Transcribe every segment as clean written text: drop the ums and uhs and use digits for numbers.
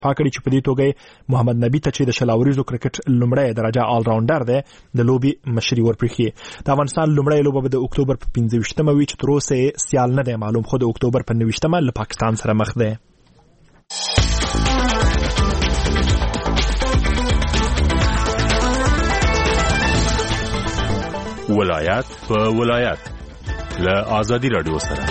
پاکړي چې په دې توګه محمد نبی ته چې د شلاوریزو کرکټ لومړی درجه آل راونډر دی د لوبي مشري ورپرخي. د افغانستان لومړی لوبه د اکتوبر په 15مه وی چې تر اوسه سیال نه دی معلوم، خو د اکتوبر په 9مه له پاکستان سره مخ دی. ولایت په ولایت له آزادي رادیو سره.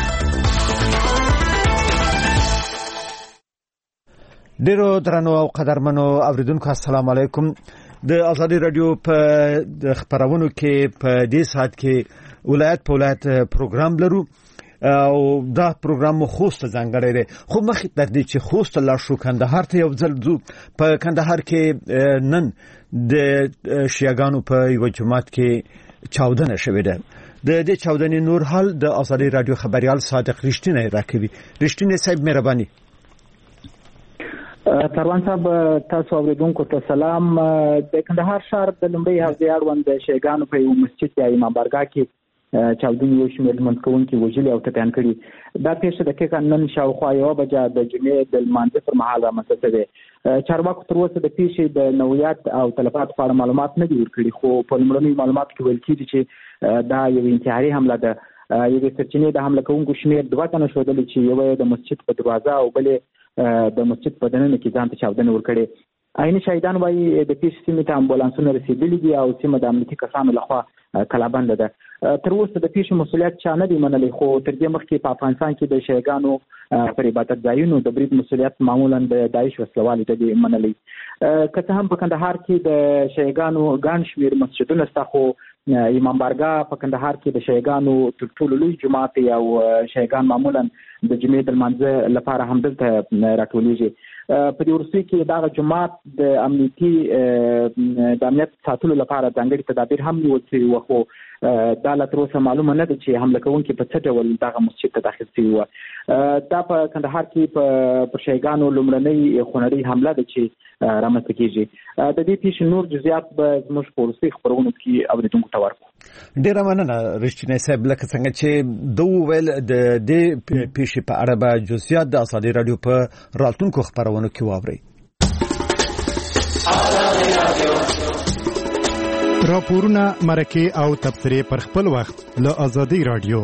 ډیرو درنو او قدرمنو اوریدونکو السلام علیکم. د آزادي رادیو په خبرونو کې په دې ساعت کې ولایت په ولایت پروګرام لرو او دا پروګرام خوست ځانګړی دی، خو مخکې تر دې چې خوست لا شو کندهار ته یو ځل ځو. په کندهار کې نن د شیعاګانو په یو جماعت کې چاودنه شوې ده. د دې چاودنې نور حال د آزادي رادیو خبريال صادق رښتینی راکوي. رښتینی صاحب مهرباني. تروان صاحب تاسو اوریدونکو ته سلام. د کندهار ښار د لومړي هغې اړوند د شیعاګانو په یو مسجد یا امام بارګاه کې چاودنې یو شمېر لمونځ وژلي او ټپیان کړي. دا پیښه دقیقا نن شاوخوا 1 بجه د جمعې د لمانځه پر مهال رامنځته شوې. چارواکو تر اوسه د پیښې د نوعیت او تلفات په اړه معلومات نه دي ورکړي، خو په لومړنیو معلوماتو کې ویل کېږي چې دا یو انتحاري حمله ده. یوې سرچینې د حمله کوونکو شمېر 2 تنه ښودلي چې یو یې د مسجد په دروازه او بلې د مسجد په دننه کې ځان ته چاودنه ورکړې. عیني شاهدان وایي د پیښې سیمې ته امبولانسونه رسېدلي دي او سیمه د امنیتي کسانو لخوا کلابنده ده. تر اوسه د پیښې مسؤلیت چا نه دی منلی، خو تر دې مخکې په افغانستان کې د شیعاګانو پر عبادت ځایونو د برید مسؤلیت معمولا د داعش وسلوالو ته دی منلی. که څه هم په کندهار کې د شیعاګانو ګڼ شمېر مسجدونه شته، خو امام بارګاه په کندهار کې د شیعاګانو تر ټولو لوی جومات دی او شیعاګان معمولا د جمعې د لمانځه لپاره همدلته راټولیږي. په دې وروستیو کې دغه جومات د امنیت ساتلو لپاره ځانګړي تدابیر هم نیول شوي وو، خو دا لا تر اوسه معلومه نه ده چې حمله کوونکي په څه ډول دغه مسجد ته داخل شوي وو. دا په کندهار کې په شیعاګانو لومړنۍ خونړۍ حمله ده چې رامنځته کېږي. د دې پیښې نور جزئیات به زموږ په وروستیو خپرونو کې اوریدونکو ته ورکړو. ډیره مننه رښتینی صاحب. لکه څنګه چې دوه ویل د دې پیښې په اړه به جزئیات د آزادي رادیو په راتلونکو خبرونو کې واورئ. راپورونه، مرکې او تبصرې پر خپل وخت له آزادي رادیو.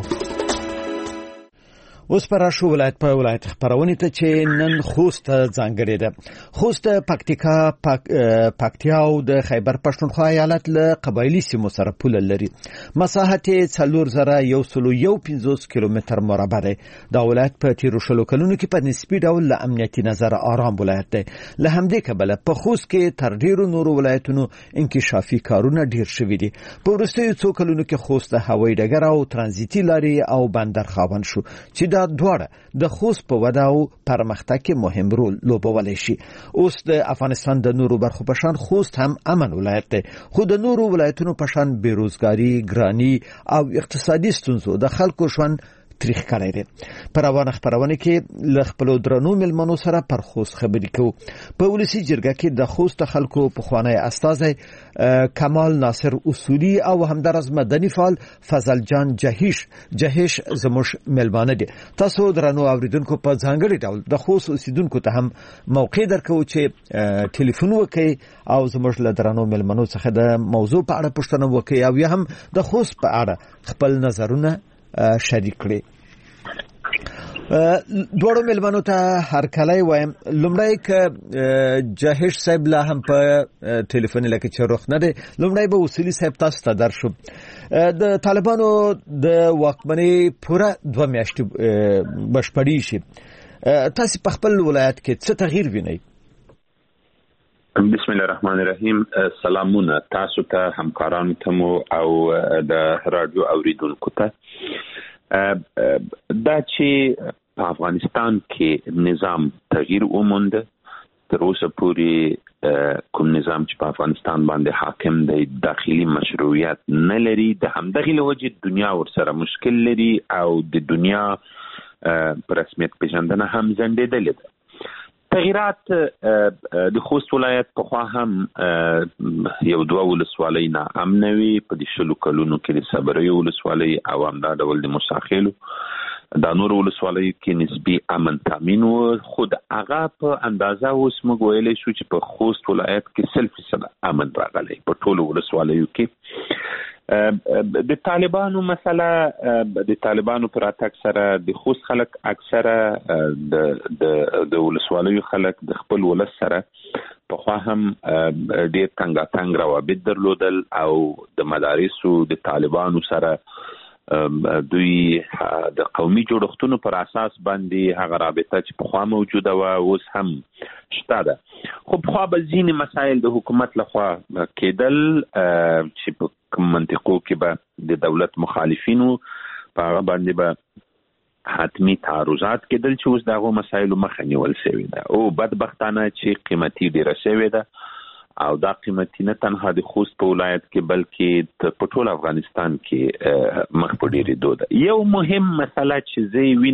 اوس پر راشو ولایت په ولایت خبرونه ته چې نن خوست ځانګړی ده. خوست پکتیکا، پکتیا او د خیبر پښتونخوا ایالت له قبایلی سیمو سره پوله لري. مساحت 4115 کیلومتر مربع دی. دا ولایت په تیرو شلو کلونو کې په نسبی ډول له امنیتي نظر آرام ولایت دی. له همدې کبله په خوست کې تر ډیرو نورو ولایتونو انکشافي کارونه ډیر شوي دي. په وروستیو څو کلونو کې خوست هوایي ډګر او ترانزیتي لارې او بندر خاوند شو چې دا دواړه د خوست په وده او پرمختګ کې مهم رول لوبولی شي. اوس د افغانستان د نورو برخو په شان خوست هم امن ولایت دی، خو د نورو ولایتونو په شان بیروزګاری، ګرانی او اقتصادي ستونزو د خلکو ژوند تاریخ کړی دی. پر روانه خبرونه کې له خپل درنو ملمنو سره پر خوست خبرې کوو. په ولسی جرګه کې د خوست خلکو پخوانی استازی کمال ناصر اصولی او همدارس مدني فعال فضل جان جهش زموږ ملمانه دي. تاسو درنو اوریدونکو په ځانګړي ډول د خوست اوسیدونکو ته هم موقع درکو چې ټلیفون وکړي او زموږ له درنو ملمنو څخه د موضوع په اړه پوښتنه وکړي او یا هم د خوست په اړه خپل نظرونه شریک کړي. دوړو ملمنو ته هر کله وایم لومړی ک جهش صاحب لا هم په ټلیفون لکه چې روخ نه دی، لومړی به اصولي صاحب تاسو ته درشو. د طالبانو د واکمنۍ پوره 2 میاشتې بشپړې شي. تاسو په خپل ولایت کې څه تغییر وینئ؟ بسم الله الرحمن الرحیم. سلامونه تاسو ته، همکارانو ته او د رادیو اوریدونکو ته. دا چې په افغانستان کې نظام تغییر ومونده، تر اوسه پورې کوم نظام چې په افغانستان باندې حاکم دی داخلي مشروعیت نه لري. د همدغې له وجې دنیا ورسره مشکل لري او د دنیا په رسمیت پیژندنه هم ځنډېدلې ده. تغییرات د خوست ولایت پخوا هم یو 2 ولسوالۍ نه امنه وي. په دې 10 کلونو کې د صبریو ولسوالۍ او همدا ډول د موسی خیلو د نور ولسوالیو کې نسبی امن تامین و. خود هغه په اندازه اوس موږ ویلی شو چې په خوست ولایت کې 100% امن راغلی په ټولو ولسوالیو کې. د طالبانو مسله د طالبانو پر اتاک سره د خوست خلک اکثره د ولسوالیو خلک د خپل ولس سره پخوا هم ډېر تنګاتنګ روابط درلودل او د مدارسو د طالبانو سره دوی د قومي جوړښتونو پر اساس باندې هغه رابطه چې پخوا موجوده وه اوس هم شته ده. خو پخوا به ځینې مسایل د حکومت لخوا کېدل چې په کوم منطقو کې به د دولت مخالفینو په هغه باندې به حتمی تعرضات کېدل چې اوس د هغو مسایلو مخه نیول شوې ده. او بدبختانه چې قیمتي ډېره شوې ده او دا قیمتي نه تنها د خوست په ولایت کې بلکې په ټول افغانستان کې مخ په ډېرېدو ده. یو مهم مسله چې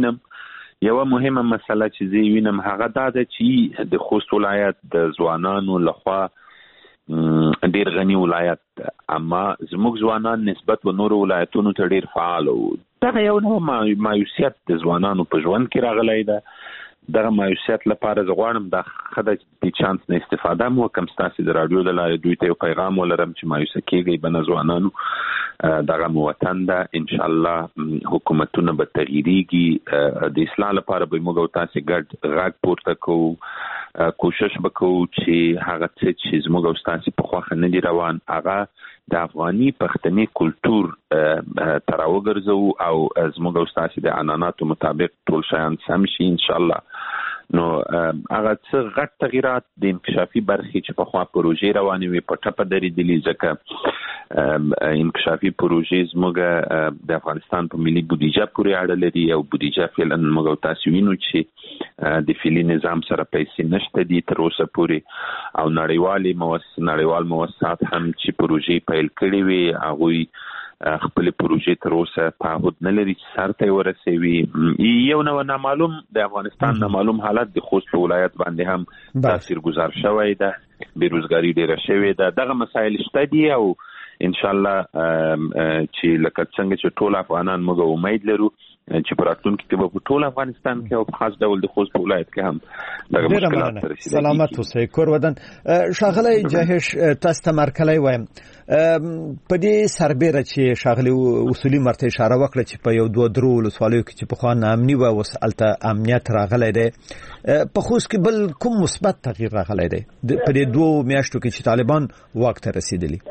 زه وینم هغه دا ده چې د خوست ولایت د ځوانانو لخوا ډېر غني ولایت ده، اما زموږ ځوانان نسبت به نورو ولایتونو ته ډېر فعال وو. دغه یو نوع مایوسیت د ځوانانو په ژوند کې راغلی ده. دغه مایوسیت لپاره زه غواړم دا ښه ده چې د چانس نه استفاده م وکړم، ستاسې د راډیو له لارې دوی ته یو پیغام ولرم چې مایوسه کېږئ به نه ځوانانو، دغه مو وطن ده، انشاءالله حکومتونه به تغییریږي. د اصلاح لپاره به موږ او تاسې ګډ غږ پورته کوو، کوشش به کوو چې هغه څه چې زموږ او ستاسې په خوښه نه دي روان هغه د افغاني پښتني کلتور ته راوګرځوو او زموږ او ستاسې د عنعناتو مطابق ټول شیان سم شي انشاءالله. نو هغه څه غټ تغییرات د انکشافي برخې چې پخوا پروژې روانې وي په ټپه درېدلي، ځکه انکشافي پروژې زموږ د افغانستان په ملي بودیجه پورې اړه لري او بودیجه فعلا موږ او تاسې وینو چې د فعلي نظام سره پیسې نشته دي تر اوسه پورې، او نړیوال موسسات هم چې پروژې پیل کړې وي هغوی خپل پروژې تر اوسه تعهد نه لري چې سر ته ورسوي. یو نوع نامعلوم د افغانستان نامعلوم حالت د خوست ولایت باندې هم تاثیرګذار شوی ده، بیروزګاري ډیره شوې ده. دغه مسایل شته دي او انشاءالله چې لکه څنګه چې ټول افغانان موږ امید لرو چې په راتلونکي کې به په ټول افغانستان کې او په خاص ډول د خوست په ولایت کې هم دغه مشکلات رسیدلي. سلامت اوسئ کور ودان. ښاغلی جهش تاسو ته مرکلی وایم په دې سربیره چې ښاغلي اصولي مرته اشاره وکړه چې په یو دوه درو ولسوالیو کې چې پخوا ناامني وه اوس هلته امنیت راغلی دی، په خوست کې بل کوم مثبت تغییر راغلی دی په دې دوو میاشتو کې چې طالبان واک ته رسیدلي؟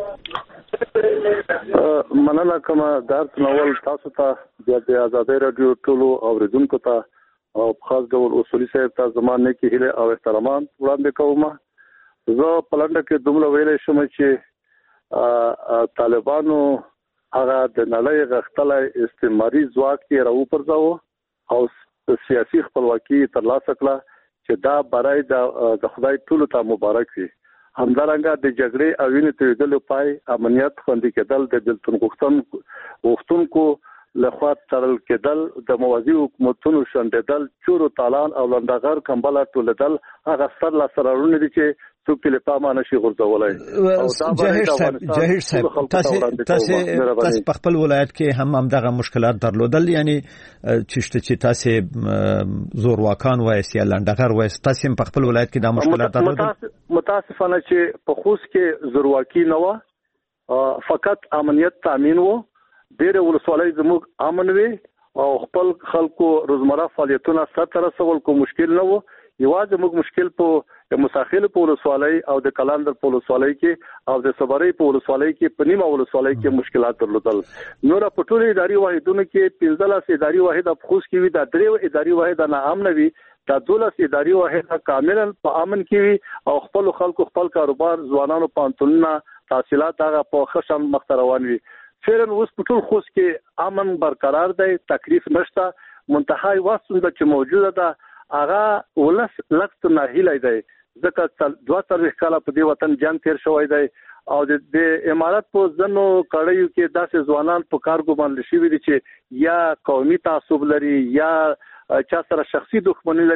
مننه کوم درس نوول تاسو ته د آزادۍ راډیو ټولو اوریدونکو ته او خاص ډول اصولي صاحب ته زما نیکې هیلې او احترامات وړاندې کوم. زه په لنډه کې دومره ویلی شم چې طالبانو هغه د نړۍ غښتلی استعماري ځواک یې راوپرځاوه او سیاسي خپلواکي ترلاسه کړه چې دا برای د خدای ټولو ته مبارک وي. همدارنګه د جګړې او وینې تویېدلو پای امنیت خوندي کېدل، د بېلتون غوښتونکو لخوا تړل کېدل، د موازي حکومتونو شنډېدل، چورو تالان او لنډغر کمبله ټولېدل هغه سر لاسته راوړنې دي چې څوک یې له پامه نشي غورځولی. جهش صاحب تاسې په خپل ولایت کې هم همدغه مشکلات درلودل، یعنی چې تاسې زورواکان وایست یا لنډغر وایست، تاسې هم په خپل ولایت کې دا مشکلات درلودل؟ متاسفانه چې په خوست کې زورواکي نه وه، فقط امنیت تامین و. ډېرې ولسوالۍ زموږ امن وي او خپل خلکو روزمره فعالیتونه سرته رسول کوم مشکل نه و. یوازې موږ مشکل په مساخیل په ولسوالۍ او د کلاندر په ولسوالۍ کې او د صبرۍ په ولسوالۍ کې په نیمه ولسوالۍ کې مشکلات درلودل. نور په ټولو اداري واحدونو کې 15 اداري واحد په خوست کې وي، دا 3 اداري واحد نه امن وي، دا 12 اداري واحد کاملا په امن کې وي او خپل خلکو خپل کاروبار ځوانانو پانتونونه تحصیلات هغه په خشم مخ روان وي. فعلا اوس په ټول خوست کې امن برقرار دی، تکلیف نشته. منتهای واسطه چې موجوده ده هغه ولس لکه ناهیلی دی، ځکه 42 کاله په دې وطن جنگ تیر شوی دی او د امارات په ځنو کړیو کې داسې ځوانان په کار ګومان شوي دي چې یا قومي تعصب لري یا چا سره شخصي دښمنی لري.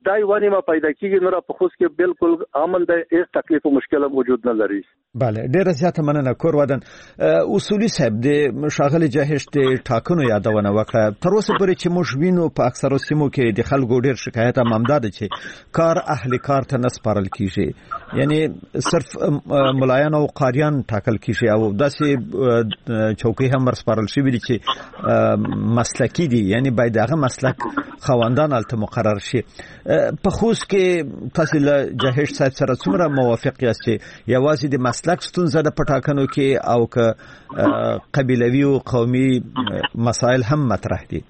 دای ونی ما پیدا کیږي نو په خوست کې بالکل امن دی، هیڅ تکلیف او مشکل وجود نه لري. بله ډیره زیاته مننه کور ودان. اصولي صاحب د شاغلي جهش د ټاکنو یادونه وکړه. تر اوسه پورې چې موږ وینو په اکثرو سیمو کې د خلکو ډیر شکایت ممداد چې کار اهل کار ته نسپارل کیږي، یعنی صرف ملایان او قاریان ټاکل کیږي او داسې چوکۍ هم ورسپارل شوی دي چې مسلکی دي، یعنی باید هغه مسلک خواندان الته مقرر شي. په خوست کې تاسو له جهش صاحب سره څومره موافق یاست چې یوازې د مسلک ستونزه د پټاکنو کې او که قبیلوي او قومي مسائل هم مطرح دي؟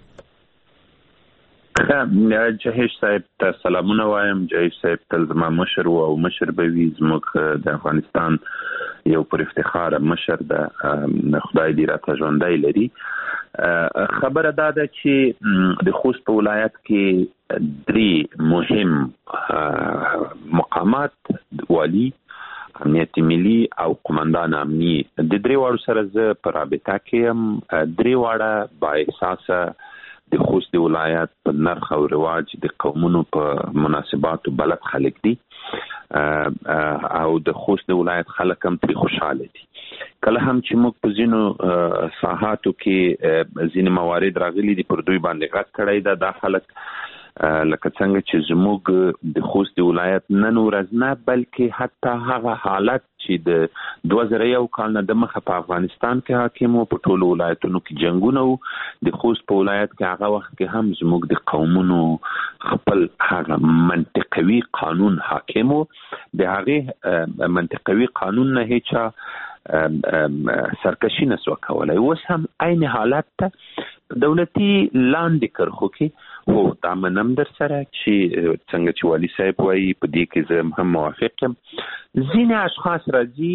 جهش صاحب ته سلامونه وایم. جهش صاحب تل زما مشر او مشر به وي، زموږ د افغانستان یو پر افتخار مشر ده، خدای دې راته ژوندی لري. خبره دا ده چې د خوست په ولایت کې درې مهم مقامات، والی، امنیت ملي او قماندان امني، د درې واړو سره زه په رابطه کې یم. درې واړه با احساسه د خوست د ولایت په نرخ او رواج د قومونو په مناسباتو بلد خلک دي او د خوست د ولایت خلک هم ترې خوشحاله دي. کله هم چې موږ په ځینو ساحاتو کې ځینې موارد راغلي دي پر دوی باندې غږ کړی ده، دا خلک لکه څنګه چې زموږ د خوست د ولایت نن ورځ نه بلکې حتی هغه حالت چې د 2001 کال نه د مخه په افغانستان کې حاکم و، په ټولو ولایتونو کې جنگونه و، د خوست په ولایت کې هغه وخت کې هم زموږ د قومونو خپل هغه منطقوي قانون حاکم و. د هغه منطقوي قانون نه هیڅ سرکشي نسو کولای. اوس هم عین حالت ته دولتي لاندې کرخو کې هو دا منم در سره چې څنګه چې والی صاحب وایي په دې کې زه هم موافق یم. ځینې اشخاص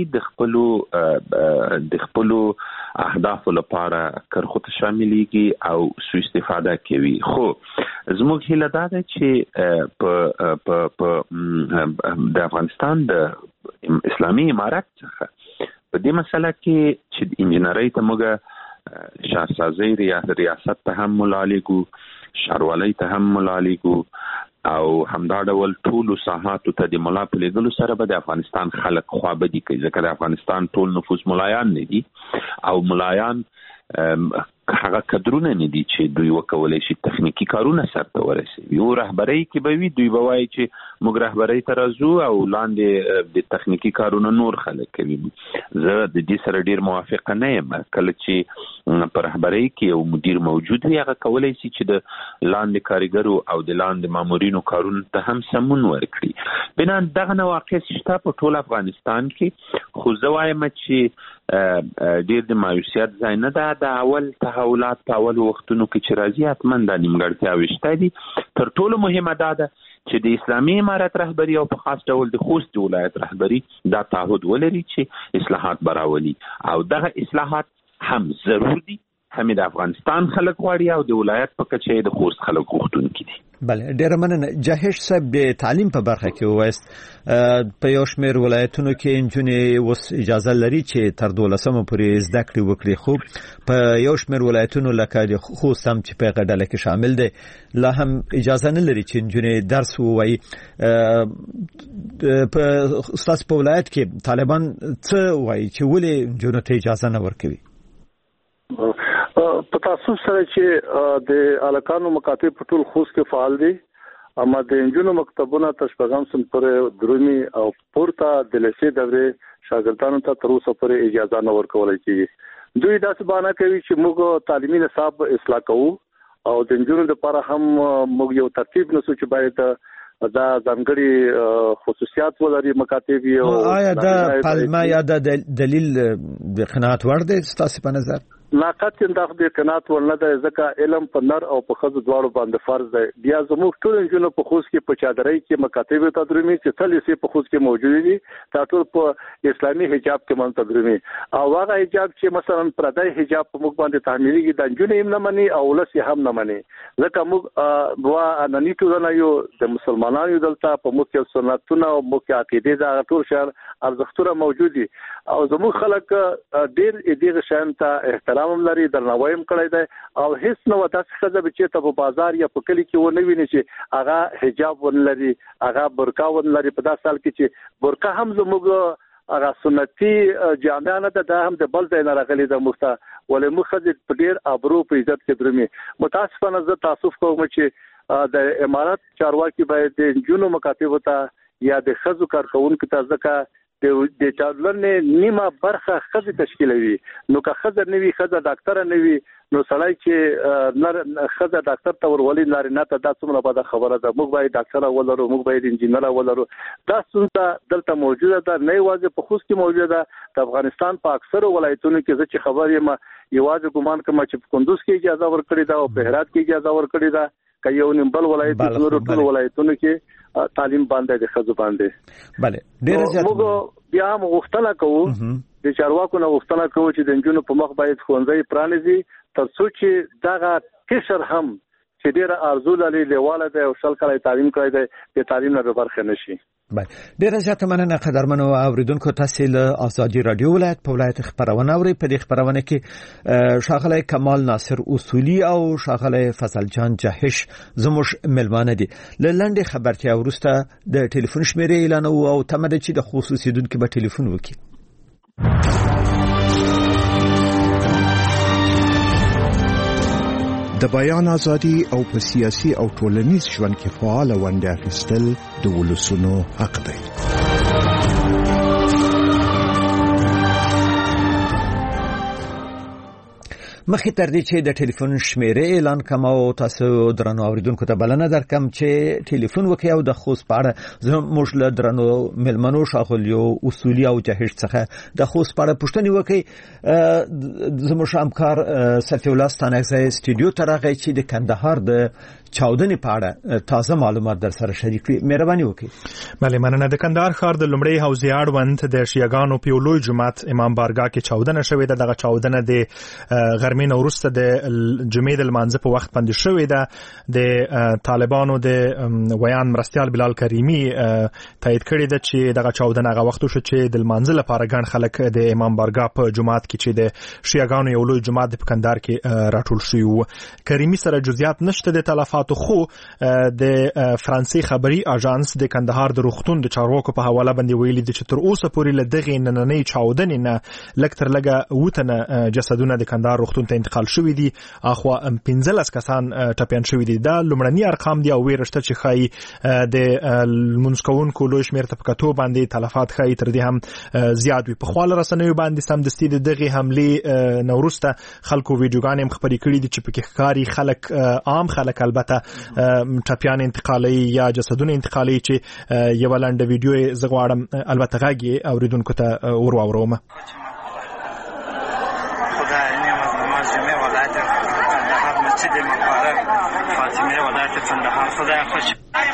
راځي د خپلو اهدافو لپاره کرخو ته شاملېږي او سوء استفاده کوي، خو زموږ هیله دا ده چې په د افغانستان د اسلامي امارت څخه په دې مسله کې چې انجنیري ته موږ شهرسازي ریاست ته هم ملالیږو، شاروالۍ ته هم ملالیږو او همدا ډول ټولو ساحاتو ته د ملا په لیدلو سره به د افغانستان خلک خوابدي کوي، ځکه د افغانستان ټول نفوس ملایان نه دي او ملایان هغه کدرونه نه دي چې دوی وکولای شي تخنیکی کارونه سرته ورسوي. یو رهبرۍ کې به وي دوی به وایي چې موږ رهبرۍ ته راځو او لاندې د تخنیکی کارونه نور خلک کوي. زه د دې سره ډیر موافق نه یم. کله چې په رهبرۍ کې یو مدیر موجود وي هغه کولای شي چې د لاندې کارګرو او د لاندې مامورینو کارونه ته هم سمون ورکړي. بنا دغه نواقص شته په ټول افغانستان کې، خو زه وایم چې ډیر د مایوسیت ځای نه ده. د اول تحولات په اول وختونو کې چې راځي حتما د نیمګړتیاوې شته دي. تر ټولو مهمه دا ده چې د اسلامي امارت رهبری او په خاص ډول د خوست ولایت رهبری دا تعهد ولري چې اصلاحات براولي او دغه اصلاحات هم ضرور دي، هم د افغانستان خلک غواړي او د ولایت په کچه د خوست خلک غوښتونکي دي. بله ډیره مننه. جهش صاحب د تعلیم په برخه کې وایست په یو شمېر ولایتونو کې نجونې اوس اجازه لري چې تر 12مه پورې زده کړې وکړي، خو په یو شمېر ولایتونو لکه د خوست هم چې په هغه ډله کې شامل دی لا هم اجازه نه لري چې نجونې درس ووایي. په ستاسو په ولایت کې طالبان څه وایي چې ولې نجونو ته اجازه نه ورکوي؟ په تاسو سره چې د الکانو مکاتب په ټول خوست کې فعال دي، اما د انجونو مکتبونه تشبغان سم پر درومي او پورته د لسی دورې شاګردانو ته تر اوسه پورې اجازه نه ورکول کیږي. دوی داسې بانه کوي چې موږ تعلیمي نصاب اصلاح کوو او د انجونو لپاره هم موږ یو ترتیب نسو چې باید دا ځانګړي خصوصیات ولري مکاتب یو. آیا دا پالما یا دا دلیل د قناعت وړ دی ستاسو په نظر؟ لاقت انداخ د قناعت ول نه ده، ځکه علم په نر او په خزو دواړو باندې فرض دی. بیا زموږ ټول انجونو په خوست کې په چادرۍ کې مکاتب تدریمي چې تل یې په خوست کې موجود دي، دا ټول په اسلامي حجاب کې من تدریمي او هغه حجاب چې مثلا پردای حجاب په موږ باندې تعمیرېږي د انجونو هم نه مني او ولس هم نه مني، ځکه موږ بوا انني ټولنه یو د مسلمانانو دلته په موږ سنتونه او موږ عقیده دا ټول شهر ارزښتونه موجود دي او زموږ خلک ډېر دغه شان ته احترام احترام هم لري درناوی هم کړی دی او هیڅ نو داسې ښځه چې ته په بازار یا په کلی کې ونه ویني چې هغه حجاب ون لري هغه برقع ون لري په داسې حال کې چې برقع هم زموږ هغه سنتي جامع نه ده هم د بل ځای نه راغلي ده مخته ولې مخه په ډیر ابرو په عزت کې درمي متاسفانه زه تاسف کوم چې د امارات چارواکي باید د جنونو مکاتب ته یا د خزو کارکونکو ته ځکه د چارلن نیمه برخه خزي تشکیلوي نو که خزر نوي خزر ډاکټر نوي نو سړی چې خزر ډاکټر ته ورولي نارینه ته دا څومره بده خبره ده موږ باید ډاکټر ولرو موږ باید انجینر ولرو دا څنګه دلته موجوده ده نه یوازې په خوست کې موجوده ده د افغانستان په اکثر ولایتونو کې چې خبر یم یوازې ګمان کوم چې په کندوز کې اجازه ورکړې ده او په هرات کې اجازه ورکړې ده که یو نیمبل ولایت نور ټول ولایتونو کې تعلیم باندې د خزو باندې bale ډیر زیات موږ بیا غوښتنه کوو د چارواکو نه غوښتنه کوو چې د جنونو په مخ باید ښوونځي پرانیزي ترڅو چې دغه کشر هم چې ډیر ارزو لري لیواله دی او شل کله تعلیم کوي د تعلیم نه برخه نشي bale ډیر زیات مننه قدرمنو اوریدونکو تاسو له آزادي رادیو ولایت په ولایت خبرونه اوري په دې خبرونه کې شاغله کمال ناصر اصولی او شاغله فضل جان جهش زموږ ملمانه دي لنډه خبرتیا ورسته د ټلیفون شمیره اعلان او تمه چې د خصوصي دونکو په ټلیفون وکړي د بیان ازادي او په سیاسي او ټولنیز ژوند کې فعال ونډه اخیستل د ولسونو حق دی. مخکې تر دې چې د ټلیفون شمیره اعلان کوم او تاسو درنو اوریدونکو ته بلنه درکم چې ټلیفون وکړئ او د خوست په اړه زموږ له درنو ملمنو شاغلیو اصولي او جهش څخه د خوست په اړه پوښتنه وکړئ زموږ همکار صفی الله ستانکزی استودیو ته راغی چې د کندهار د چاودنې په اړه تازه معلومات در سره شریک کړي مهرباني وکړئ بله مننه د کندهار ښار د لومړي حوزې اړوند د شیعاګانو په یو لوی جومات امام بارګاه کې چاودنه شوې ده دغه چاودنه د غرمې نه وروسته د جمعې د لمانځه په وخت باندې شوې ده د طالبانو د ویان مرستیال بلال کریمي تایید کړی ده چې دغه چاودنه هغه وخت شو چې د لمانځه لپاره ګڼ خلک د امام بارګاه په جومات کې چې د شیعاګانو یو لوی جومات په کندهار کې راټول شوی وو کریمي سره جزئیات نشته د تلفات خو د فرانسې خبري اژانس د کندهار د روغتون د چارواکو په حواله باندې ویلي دي چې تر اوسه پورې له دغه نننۍ چاودنې نه لکتر لګه وټنه جسدونه د کندهار روغتون ته انتقال شوی دي اخوا 15 کسان ټپيان شوی دي دا لومړني ارقام دي او ویرشته چې خای د منسکونکو لوی شمیر ته پکاتو باندې تلفات خای تر دې هم زیات وي په خپل رسنیو باندې سمدستي دغه حمله نورسته خلکو ویډیوګان هم خبرې کړي دي چې پکې ښکاری خلک عام خلک البته ټپيان انتقالي یا جسدونه انتقالي چې یو لاندې ویډیو زغواړم البته غاږي اوریدونکو ته ورواوروم خدای نعمت نماز جمعه ولایت کندهار مسجد مبارک فاطمه ولایت کندهار خدای خوش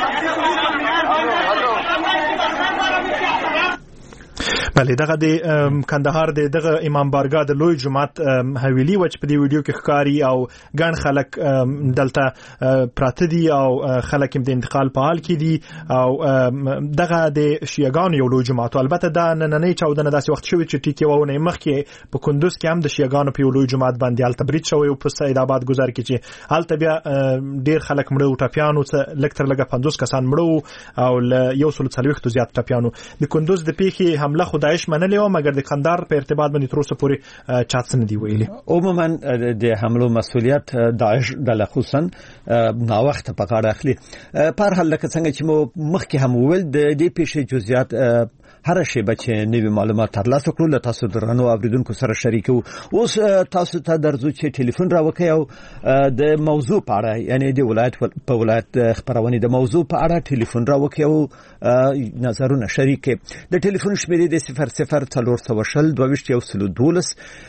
بله دغه د کندهار دغه امام بارګاه د لوی جماعت حویلی و چې په دې ویډیو کې ښکاری او ګڼ خلک دلته پراته دي او خلک هم د انتقال په حال کې دي او دغه د شیعاګانو یو لوی جماعت البته دا نننۍ چاودنه داسې وخت شوی چې ټیکي وونه مخکې په کندوز کې هم د شیعاګانو په یو لوی جماعت باندې التبرید شوی او په سید آباد گذار کې چې الته بیا ډیر خلک مړو ټپيانو څخه لکتر لګه 50 کسان مړو او له 140 زیات ټپيانو د کندوز د پیخي حمله خدایش منلې او مګر د کندهار په ارتباط باندې تر اوسه پورې چاتسن دی ویلي عموما د حملو مسؤلیت داعش د خصوصا نا وخت په غاړه اخلي پر هله څنګه چې مو مخکې هم ویل د دې پیښې جزئیات هر شی چې نوی معلومات ترلاسه کړو له تاسو درنو اوریدونکو سره شریکو اوس تاسو ته درځو چې ټلیفون راوکړئ او د موضوع په اړه یعنی د ولایت په ولایت خبرونه د موضوع په اړه ټلیفون راوکړئ او نظرونه شریک د ټلیفون شمیرې د 00 22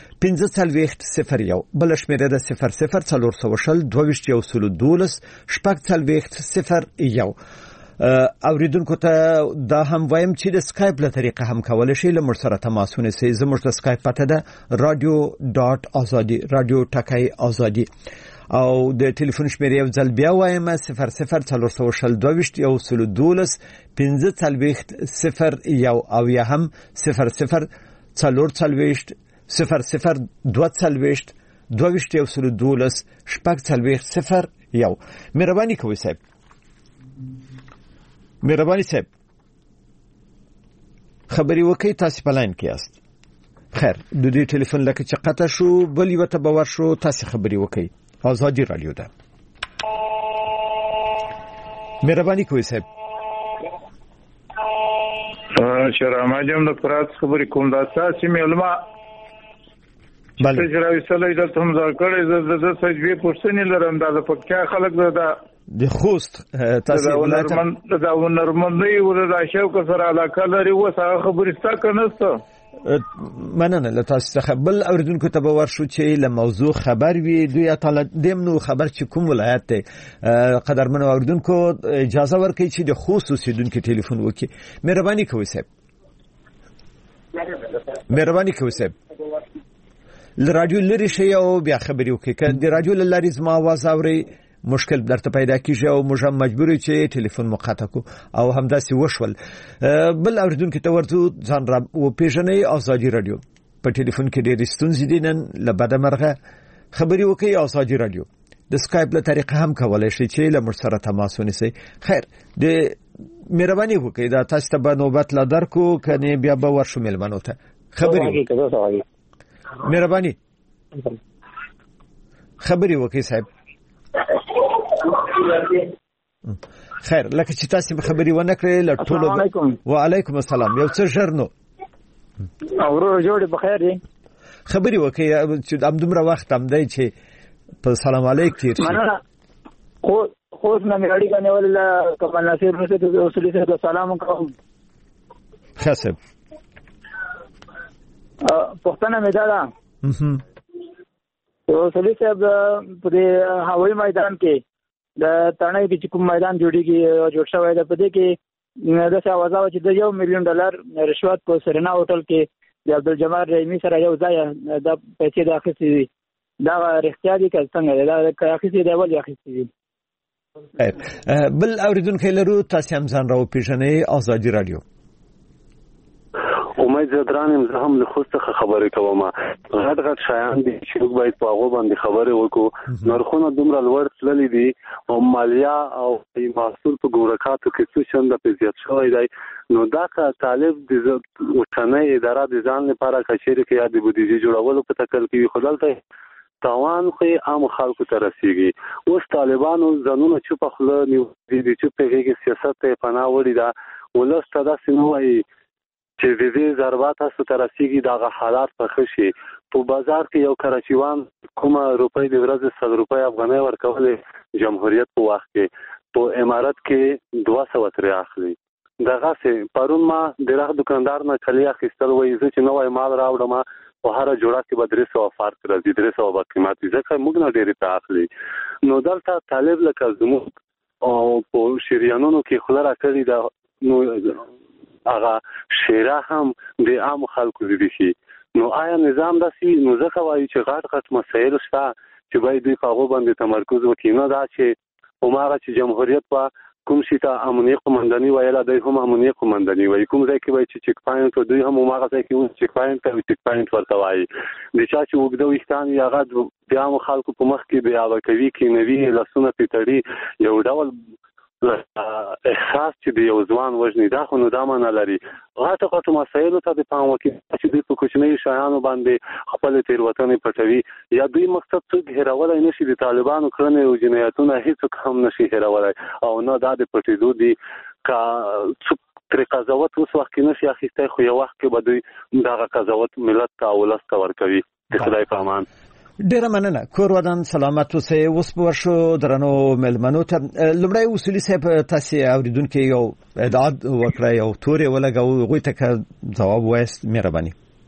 15 بل شمیره د 00 اوریدونکو ته دا هم وایم چې د سکایپ له طریقه هم کولای شئ له سره تماسونه سي زموږ د سکایپ پته ده radio.azadi radio ټکای ازادي او د ټلیفون شمیره یو ځل بیا وایم 00 15 او یا هم 00 00 22 2212 0 مهرباني کوئ صاحب. مهرباني صاحب خبري وکي تاسو په لاین کې یاست. خیر د دې ټلیفون لکه چې قطع شو بل یو ته باور شو تاسو خبري وکي. آزادي رادیو ده. مهرباني کوئ صاحب. شرما جام د فرات خبرې کوم دا تاسو معلومه بله چې راوي سلای د تم ځکړې د سجوي پښتنې لرم دا د پکیا خلک د خوست تاسو ولایت دا ونرمندي وردا شوک سره علاقه لري وسه خبرې ستا کنهسته مننه له تاسو څخه. بل اوریدونکو ته به ورشو چې له موضوع خبر وي دوی ته دمنو خبر چې کوم ولایت ته قدرمن اوریدونکو اجازه ورکړي چې د خصوصي دونکو ټلیفون وکړي. مهرباني کوئ صاحب. مهرباني کوئ صاحب رادیو لري شي او بیا خبري وکړي. که د رادیو لري زما आवाज اوري مشکل درته پیدا کیږي او موږ مجبور یو چې ټلیفون مقاطع کو او همداسې وشول. بل اوریدونکو ته ورته ځان را و پیژنې آزادي رادیو په ټلیفون کې ډېر ستونزې دي نن لبد مرغه خبري وکړي. آزادي رادیو د سکایپ له طریقه هم کولای شي چې له موږ سره تماس ونیسي. خیر د مهرباني وکړئ دا تاسو ته به نوبت لا درکو کنه بیا به ورشو ملمنو ته خبري وکړي. مهرباني خبري وکړئ صاحب. خیر لکه چې تاسو خبري ونه کړې له ټولو. وعلیکم السلام. یو څه ژر نو اورو جوړ په خیر دي خبري وکړئ چې امدومره وخت هم دی چې په سلام علیکم تیر شي. خو نه مې اړیکه نیول کمال ناصر نو ته اصلي ته سلام کوم. خاصه پښتنه مې دا اصلي صاحب په هوایي میدان کې د تڼۍ کې کوم میدان جوړ شوی دی په دې کې د څه وځاو چې د $1 مليون رشوت په سرینا هوټل کې د عبدالجمال رحیمی سره یو ځای د پیسې د اخیستې دي. دا رښتیا دي که څنګه دی؟ دا اخیستې دی ولې اخیستې دي؟ بل اوریدونکو لرو تاسو هم ځان راو پیژنې. آزادي رادیو. امید زدران زه هم له خوسته خبرې کوم. غټ شایان دي چې موږ باید په هغه باندې خبرې وکړو. نرخونه دومره لوړ تللي دي او مالیه او محصول په ګورکاتو کې څه شنده په زیات شوی دی. نو دا که طالب د اوسنۍ اداره د ځان لپاره کچېرې کې یا د بودیجې جوړولو په تکل کې خو دلته تاوان خو عام خلکو ته رسیږي. اوس طالبانو ځانونه چوپه خوله نیولي دي چې په هغې سیاست ته یې پناه وړې ده. ولس ته داسې نه وایي چې د دې ضربات تاسو ته رسیږي دغه حالات په ښه شي. په بازار کې یو کراچیوان کومه روپۍ د ورځې 100 روپۍ افغانۍ ورکولې جمهوریت په وخت کې په امارات کې 200 ترې اخلي. دغسې پرون ما د راغ دکاندار نه کلی اخیستل وایي زه چې نوی مال راوړم په هره جوړه کې به 300 فرق راځي 300 به قیمت وي ځکه موږ نه ډېرې ته اخلي. نو دلته طالب لکه زموږ او په شریانونو کې خوله راکړې ده نو هغه شیره هم د عام خلکو دي شي. نو آیا نظام داسې نو ځکه وایي چې غټ مسایل شته چې باید دوی په هغو باندې تمرکز وکړي. نه دا چې هماغه چې جمهوریت په کوم شي ته امنیه قومنداني ویله دی هم امنیه قومنداني وایي. کوم ځای کې وایي چې چک پاینټ دوی هم هماغه ځای کې چک پاینټ ته چک پاینټ ورته وایي. د چا چې اوږده ویښتان وي هغه د عامو خلکو په مخ کې بیاوه کوي کینوي لاسونه پرې تړي یو ډول احساس چې د یو ځوان وژني. دا خو نو دا معنی لري. غټو مسایلو ته د پام وکړي چې دوی په کوچنیو شیانو باندې خپلې تېروتنې پټوي یا دوی مقصد څوک هېرولی نه شي. د طالبانو کړنې او جنایتونه هېڅوک هم نه شي هېرولی او نه دا د پټېدو دي. که څوک ترې قضاوت اوس وخت کې نه شي اخیستی خو یو وخت کې به دوی دغه قضاوت ملت ته او ولس ته ورکوي. د خدای په امان. ډیره مننه. کور ودان سلامت اوسئ. اوس به ورشو درنو ملمنو ته. لومړی اصولي صاحب تاسو اوریدونکو یو ادعا وکړئ او تورې ولګوئ هغوی ته که ځواب وایست مهرباني.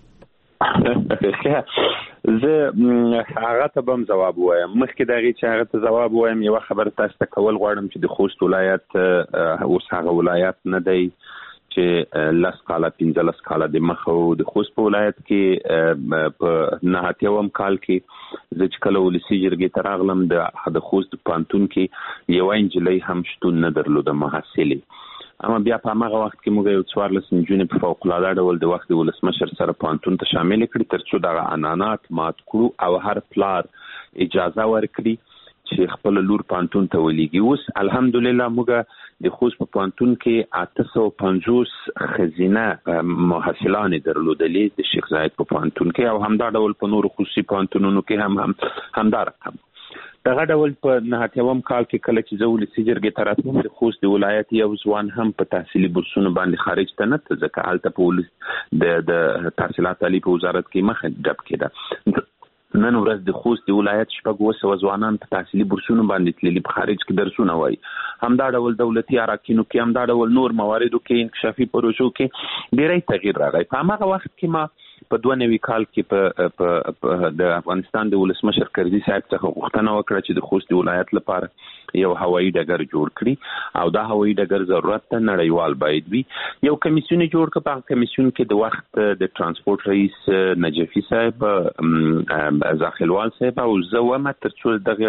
زه هغه ته به هم ځواب وایم. مخکې د هغې چې هغه ته ځواب وایم یوه خبره تاسو ته کول غواړم چې د خوست ولایت اوس هغه ولایت نه دی چې 10 کاله 15 کاله د مخه د خوست په ولایت کې په 99 کال کې زه چې کله ولسي جرګې ته راغلم د خوست پوهنتون کې یوه نجلۍ هم شتون نه درلوده محصلې. اما بیا په هغه وخت کې موږ یو 14 نجونې په فوق العاده ډول د وخت د ولسمشر سره پانتون ته شامل کړي ترڅو دغه عنانات مات کړو او هر پلار اجازه ورکړي چې خپل لور پانتون ته ولېږي. اوس الحمدلله موږ د خوست په پانتون کې 850 خزینه محصلان درلودلې د شیخ زاید په پانتون کې او همدا ډول په نورو خصوصي پانتونونو کې همدا رقم. دغه ډول په 9 کال کې کله چې زه ولسي جرګې ته راتلم د خوست د ولایت یو ځوان هم په تحصیلي بورسونو باندې خارج ته نه ته ځکه هلته په ولس د تحصیلات عالی په وزارت کې مخه ډب کېده. نن ورځ د خوست د ولایت 600 ځوانان په تحصیلي بورسونو باندې تللي په خارج کې درسونه وایي. همدا ډول دولتي اراکینو کې همدا ډول نور مواردو کې انکشافي پروژو کې ډېری تغییر راغی. په هغه وخت کې ما په 92 کال کې په د افغانستان د ولسمشر کرزي صاحب څخه غوښتنه وکړه چې د خوست د ولایت لپاره یو هوایي ډګر جوړ کړي او دا هوایي ډګر ضرورت ته نړیوال باید وي. یو کمیسیون جوړ کړ. په کمیسیون کې د وخت د ترانسپورت رئیس نجفي صاحب زاخلوال صاحب او زوامه ترڅو دغه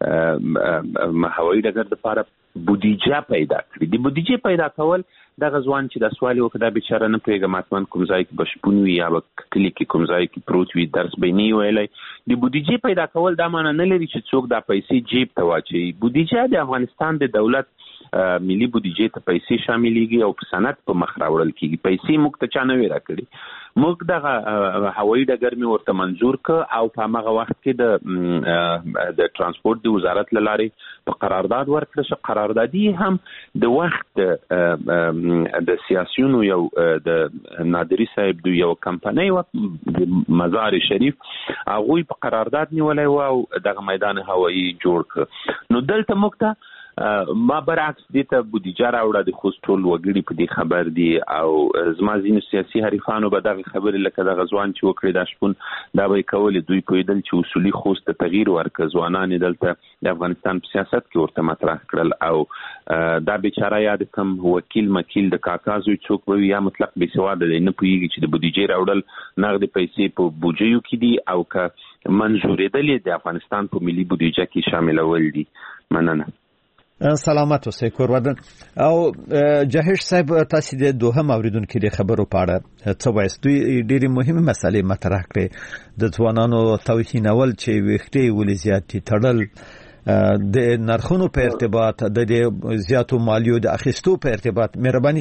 هوایي ډګر لپاره بودیجه پیدا کړي. د بودیجه پیدا کول دغه ځوان چې د سوال وکړ دا بیچاره نه پیګه ماتمن کوم ځای کې بشپون وي یا کلی کې کوم ځای کې پروت وي درس به نه ویلای. د بودیجه پیدا کول دا معنی نه لري چې څوک دا پیسې جیب ته واچي. بودیجه د افغانستان د دولت ملي بودیجه ته پیسې شاملېږي او په سند په مخ راوړل کېږي. پیسې موږ ته چا نه وی راکړي. موږ دغه هوایي ډګر مې ورته منظور ک او په هغه وخت کې د ترانسپورت د وزارت لارې په قرارداد ورکړل شو. قراردادي هم د وخت د سیاسيونو یو د نادری صاحب د یو کمپنۍ و د مزار شریف هغه په قرارداد نیولای و او دغه میدان هوایي جوړ ک. نو دلته موږ ته ما برعکس دې ته بودیجه راوړه. د خوست ټول وګړي په دې خبر دي او زما ځینو سیاسي حریفانو به دغه خبرې لکه دغه ځوان چې وکړي دا شپون دا به یې کولې. دوی پوهېدل چې اصولي خوست ته تغییر ورکړه. ځوانان یې دلته د افغانستان په سیاست کې ورته مطرح کړل او دا بیچاره یا د کم وکیل مکیل د کاکا زوی څوک به وي یا مطلق بېسواده دی نه پوهېږي چې د بودیجې راوړل نغدې پیسې په بودجیو کې دي او که منظورېدل د افغانستان په ملي بودیجه کې شاملول دي. مننه. سلامت اوسئ کوروردن. او جهش صاحب تاسو د دوهم اوریدونکو د خبرو په اړه څه وایي؟ دوی ډېرې مهمه مسلې مطرح کړې د ځوانانو توهینول چې ویښتې ولې زیاتې تړل د نرخونو په ارتباط د زیاتو مالیو د اخیستو په ارتباط. مهرباني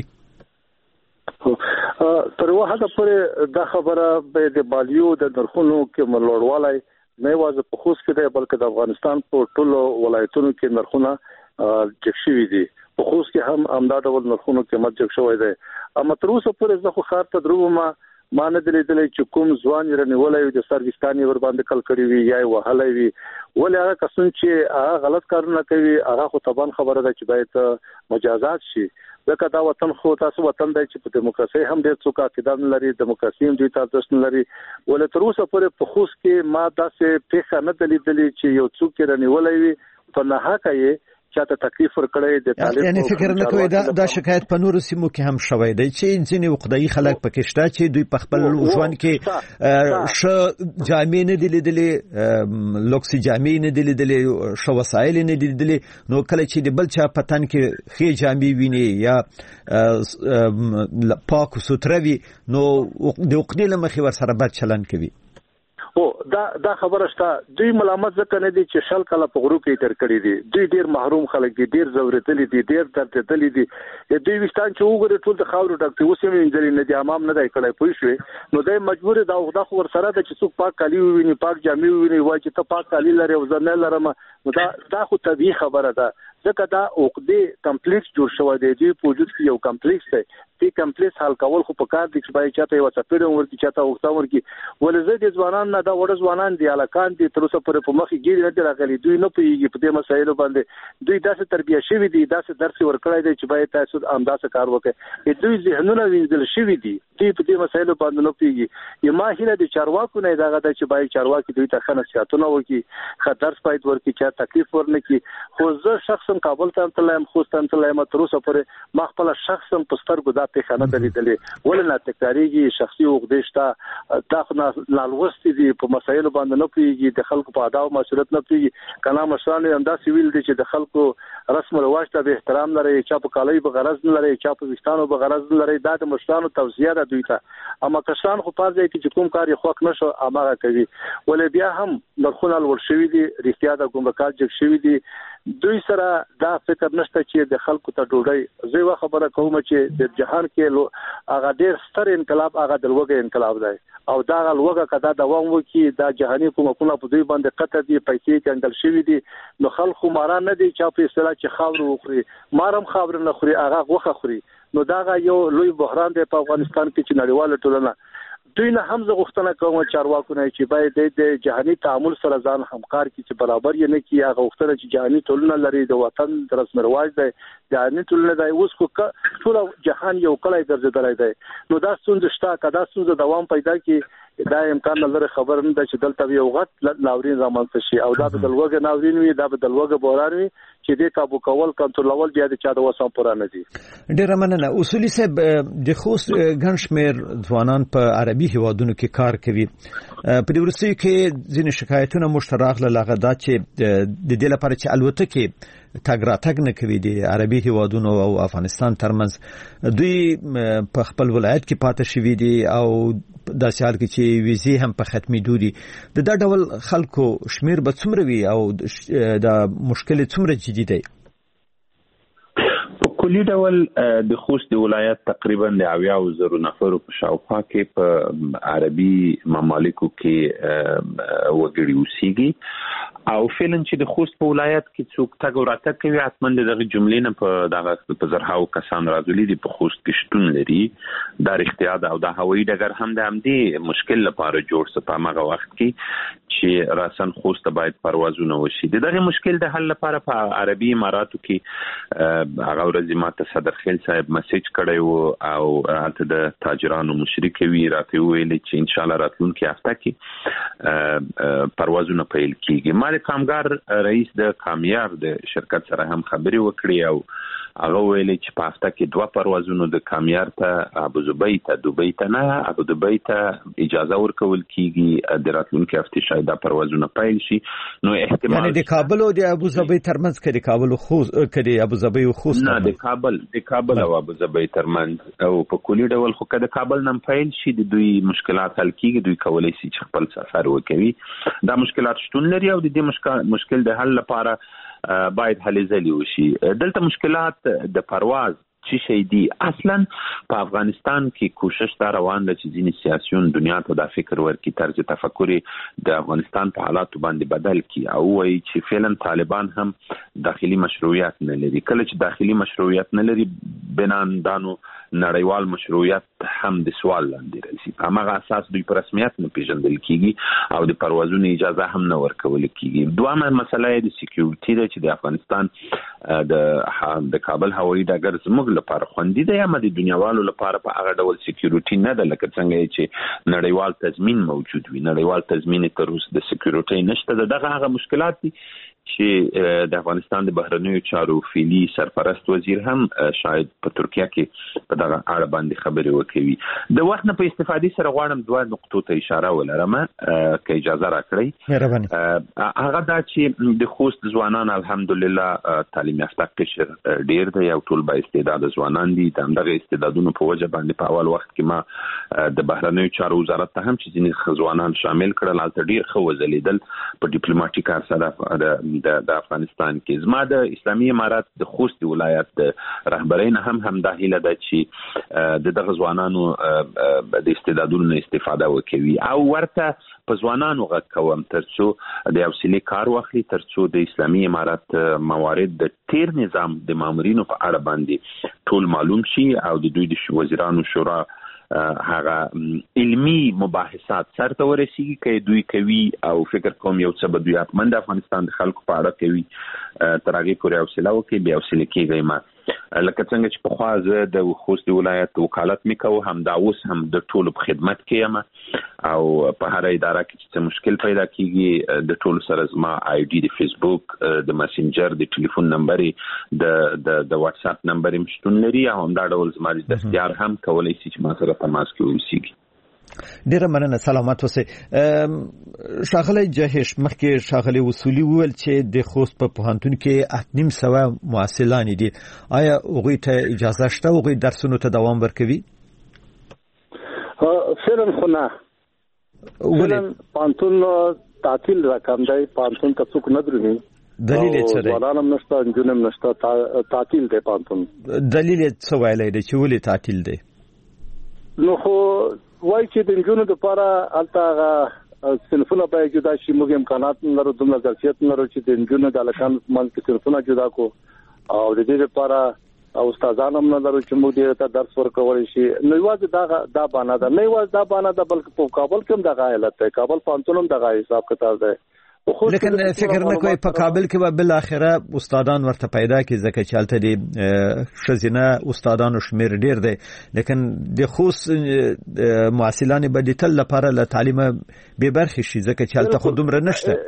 تر وخته پورې دا خبره به د مالیو د نرخونو کې ملوړوالای نه یوازې په خوست کې دی بلکې د افغانستان په ټولو ولایتونو کې نرخونه جګ شوي دي. په خوست کې هم همدا ډول نرخونو قیمت جګ شوی دی. اما تر اوسه پورې زه خو ښار ته دروم ما نه دی لیدلی چې کوم ځوان یې رانیولی وي د سرویستان یې ورباندې کل کړي وي یا یې وهلی وي. ولې هغه کسان چې هغه غلط کارونه کوي هغه خو طبعا خبره ده چې باید مجازات شي. ځکه دا وطن خو تاسو وطن دی چې په دیموکراسي هم ډېر څوک عقیده نه لري. دیموکراسي هم دوی ته ارزښت نه لري. ولې تر اوسه پورې په خوست کې ما داسې پېښه نه ده لیدلې چې یو څوک یې رانیولی وي په ناحقه یې چاته تکلیف ورکړی د طالب. یعنی فکر نه کوئ دا شکایت په نورو سیمو کې هم شوی دی چې ځینې عقدایي خلک پکې شته چې دوی په خپل ژوند کې ښه جامې نه دي لیدلې لوکسي جامې نه دي لیدلې ښه وسایل نه دي لیدلې. نو کله چې د بل چا په تن کې ښې جامې ویني یا پاک سوتره وي نو د عقدې له مخې ورسره بد چلند کوي. او دا خبره شته. دوی ملامت ځکه نه دي چې شل کاله په غرو کې تیر کړی دي. دوی ډیر محروم خلک دي، ډیر زورېدلي دي، ډیر دردېدلي دي. دوی وستان چې وګوري ټول د خاورو ډک دي. اوس یې انځلي نه دي امام نه دی کړی پوه شوې. نو دوی مجبور دا خو ورسره ده چې څوک پاک کالي وویني پاک جامې وویني وایي چې ته پاک کالي لرې او زه نه لرم. نو دا خو طبیعي خبره ده. ځکه دا عقدې کمپلیکس جوړ شوی دی. دوی په وجود کې یو کمپلیکس دی. دې کمپلیکس حل کول خو په کار دي چې باید چاته یو څپېړه ورکړي چاته وخت ورکړي. ولې زه د ځوانان نه دا وړ ځوانان دي الکان دي تر اوسه پورې په مخ کې ګیري نه دي راغلي. دوی نه پوهېږي په دې مسایلو باندې. دوی داسې تربیه شوي دي داسې درس ورکړی دی چې باید تاسو همداسې کار وکړئ. دوی ذهنونه وینځل شوي دي. دوی په دې مسایلو باندې نه پوهېږي. ما هیله د چارواکو نه دغه ده چې باید چارواکي دوی ته ښه نصیحتونه وکړي ښه درس باید ورکړي چا تکلیف ورنکړي. خو زه شخصا زم کابل ته تلم خوست ته تلم تر اوسه پورې ما خپل شخصا پستر ګدا ته خانه درېدلې ولنه تکراریږي شخصي وغدښت تا خو نالوستي دي په مسایلو باندې نه پیږي د خلکو په ادب مسؤلیت نه پیږي کله مشران هم دا سیویل دي چې د خلکو رسم رواج ته به احترام لري چا په کالای به غرض نه لري چا په وستانو به غرض نه لري دا د مشرانو توصیه ده دوی ته اما کسان خو پاره دي چې کوم کار یې خوښ نشو اماغه کوي ولې بیا هم نرخونه لوړ شوي دي رښتیا د ګمرکات جګ شوي دي دوی سره دا فکر نشته چې د خلکو ته ډوډۍ زه یو خبره کوم چې د جهان کې هغه ډېر ستر انقلاب هغه د لوګي انقلاب دی او دا لوګه کدا دوام وکي دا جهاني حکومتونه په دوی باندې قطع دي پیسې کنګل شوي دي نو خلکو ماران نه دي چې په اصطلاح چې خاور وخوري مارم خاور نه خوري هغه غوخه خوري نو دا یو لوی بحران دی په افغانستان کې چې نړیواله ټولنه دوی نه هم زه غوښتنه کوم چارواکو نه چې باید د جهاني تعامل سره ځان همکار کړي چې برابر یې نه کړي هغه غوښتنه چې جهاني ټولنه لري د وطن د رسم رواج دی جهاني ټولنه دی اوس خو ټول جهان یو کلی ګرځېدلی دی نو دا ستونزه شته که دا ستونزه دوام پیدا کړي دا امکان لري خبر نه ده چې دلته یو غټ ناورین رامنځته شي او دا به د لوګي ناورین وي دا به د لوګي بحران وي چې د کابو کول کنټرولول بیا د چا د وسام پوره نه دي ډېر مننه اصولي صاحب د خوست ګڼ شمېر ځوانان په عربي هیوادونو کې کار کوي په دې وروستیو کې ځینې شکایتونه موږ ته راغله هغه دا چې د دې لپاره چې الوتکې تګ راتګ نه کوي د عربي هیوادونو او افغانستان ترمنځ دوی په خپل ولایت کې پاتې شوي دي او داسې حال کې چې ویزې هم په ختمېدو دي د دا ډول خلکو شمېر به څومره وي او دا مشکل څومره جدي دی په کلي ډول د خوست د ولایت تقریبا د 70,000 نفرو په شاوخوا کې په عربي ممالکو کې وګړي اوسېږي او فعلا چې د خوست په ولایت کې څوک تګ او راتګ کوي حتما دغه جملې نه په زرهاو کسان راځلي دي په خوست کې شتون لري دا رښتیا ده او د هوایي ډګر هم د همدې مشکل لپاره جوړ څه په هغه وخت کې چې راسن خوست باید پروازونه وشي دغه مشکل د حل لپاره په عربي اماراتو کې هغه ورځ ماته صدر خیل صاحب میسج کړی و او هلته د تاجرانو مشرک وی راته ویل چې ان شاء الله راتلونکي هفته کې پروازونه پیل کیږي مال کامګار رئیس د کامیار د شرکت سره هم خبري وکړي او هغه ویل چې په هفته کې 2 پروازونه د کامیار ته ابوظبي ته دوبۍ ته نه ابوظبي ته اجازه ورکول کیږي د راتلونکي هفته شاید دا پروازونه پیل شي نو احتمال یعنی د کابل او د ابوظبي ترمنځ کې د کابل او خوست کې د ابوظبي او خوست نه د کابل او ابوظبي ترمنځ او په کلی ډول خو کله کابل نن پیل شي د دوی مشکلات حل کیږي دوی کولای شي چې خپل سفر وکړي دا مشکلات شتون لري او د دې مشکل د حل لپاره باید هلې ځلې وشي دلته مشکلات د پرواز چې شي دي اصلا په افغانستان کې کوشش دا روان ده چې ځینې سیاسيون دنیا ته د فکر ورکړي طرز تفکر د افغانستان په حالاتو باندې بدل کړي او وایي چې فعلا طالبان هم داخلي مشروعیت نه لري کله چې داخلي مشروعیت نه لري بناندانو نړیوال مشروعیت هم د سوال لاندې راځي په هغه اساس دوی په رسمیت نه پیژندل کیږي او د پروازونو اجازه هم نه ورکول کیږي دوامه مسله د سکیورټي ده چې د افغانستان د کابل هوایي ډګر زموږ لپاره خوندي ده یا د دنیاوالو لپاره په هغه ډول سکیورټي نه ده لکه څنګه چې نړیوال تضمین موجود وي نړیوال تضمین تر اوسه د سکیورټي نشته دغه هغه مشکلات دي چې د افغانستان د بهرنیو چارو فعلی سرپرست وزیر هم شاید په ترکیه کې په دغه اړه باندې خبرې وکړي د وخت نه په استفادې سره غواړم 2 نقطو ته اشاره ولرم که اجازه راکړئ هغه دا چې د خوست ځوانان الحمدلله تعلیم یافته قشر ډیر دی او ټول با استعداد ځوانان دي دغه استعدادونو په وجه باندې په اول وخت کې ما د بهرنیو چارو وزارت ته هم چې ځینې ځوانان شامل کړل هلته ډیر ښه وځلیدل په ډیپلوماټیک کار سره د افغانستان کې زما د اسلامي امارات د خوست ولایت د رهبرین هم دا هیله ده چې د دغه ځوانانو د استعدادونو استفاده وکړي او ورته په ځوانانو غږ کوم ترڅو د حوصلې کار واخلي ترڅو د اسلامي امارات موارد د تیر نظام د مامورینو په اړه باندې ټول معلوم شي او د دوی د وزیرانو شورا هغه علمی مباحثات سره ورسیږي چې دوی کوي او فکر کوم یو څه به دوی اتمن د افغانستان د خلکو په اړه کوي تر هغه پورې حوصله وکړي بیا حوصله کېږي ما لکه څنګه چې په خوا زه د خوست ولایت وکالت میکو هم دا اوس هم د ټولو په خدمت کې یم او په هر اداره کې چې مشکل پیدا کیږي د ټول سره زما آی ډي د فیسبوک د مسنجر د ټلیفون نمبر د واتس اپ نمبر مشتون لري او همدا ډول زما د دستیار هم کولای شي چې ما سره تماس کې ووسیږي. ډیره مننه سلامات اوسئ. شاغلی جهش مخکې شاغلی وصولي وویل چې د خوست په پوهنتون کې 8.5 محصلان دي. آیا هغوی ته اجازه شته هغوی درسونو ته دوام ورکوي؟ فعلا خو نه. فعلا پانتون تعطیل رقم دی، پانتون ته څوک نه دروي. دلیل څه دی؟ ځوانان نشته، انجونم نشته، تعطیل دی پانتون. دلیل څه ویلای دی چې ولې تعطیل دی؟ نو خو وای چې د انجونو لپاره الته صنفونه به جدا شي، موږ امکانات لرو، دومره ظرفیت لرو چې د انجونو د الکان من کې صنفونه جدا کو او د دې لپاره او استادان هم نه لرو چې موږ ته درس ورکول شي. نو یوازې دا باندې ده، نه یوازې دا باندې ده بلکې په کابل کې هم دغه حالت دی، کابل پانتون هم دغه حساب کتاب دی. لیکن فکر نه کوي په کابل کې به بل اخره استادان ورته پیدا کی ځکه چې الته دي شزینه استادانو شمیر ډیر دی، لیکن د خوست محصلان به د تل لپاره له تعلیم به برخه شي ځکه چې الته خودمره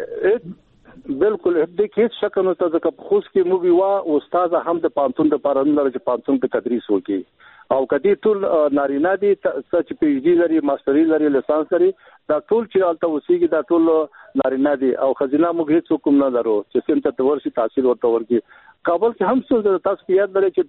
نشته. بالکل د هیڅ شک نه ته ځکه په خوست کې موږ وا استاد هم د پانتون د لپاره نه چې پانتون په تدریس وکړي او کدي ټول نارینه دي چې پی ایچ ډي لري، ماستری لري، لیسانس لري، دا ټول چې الته وسیږي دا ټول نارینه دي او خزینه موږ هیڅ حکم نه لرو چې څنګه ته ورشي تحصیل ورته ورکړي. کابل کې هم څه تاسو یاد لري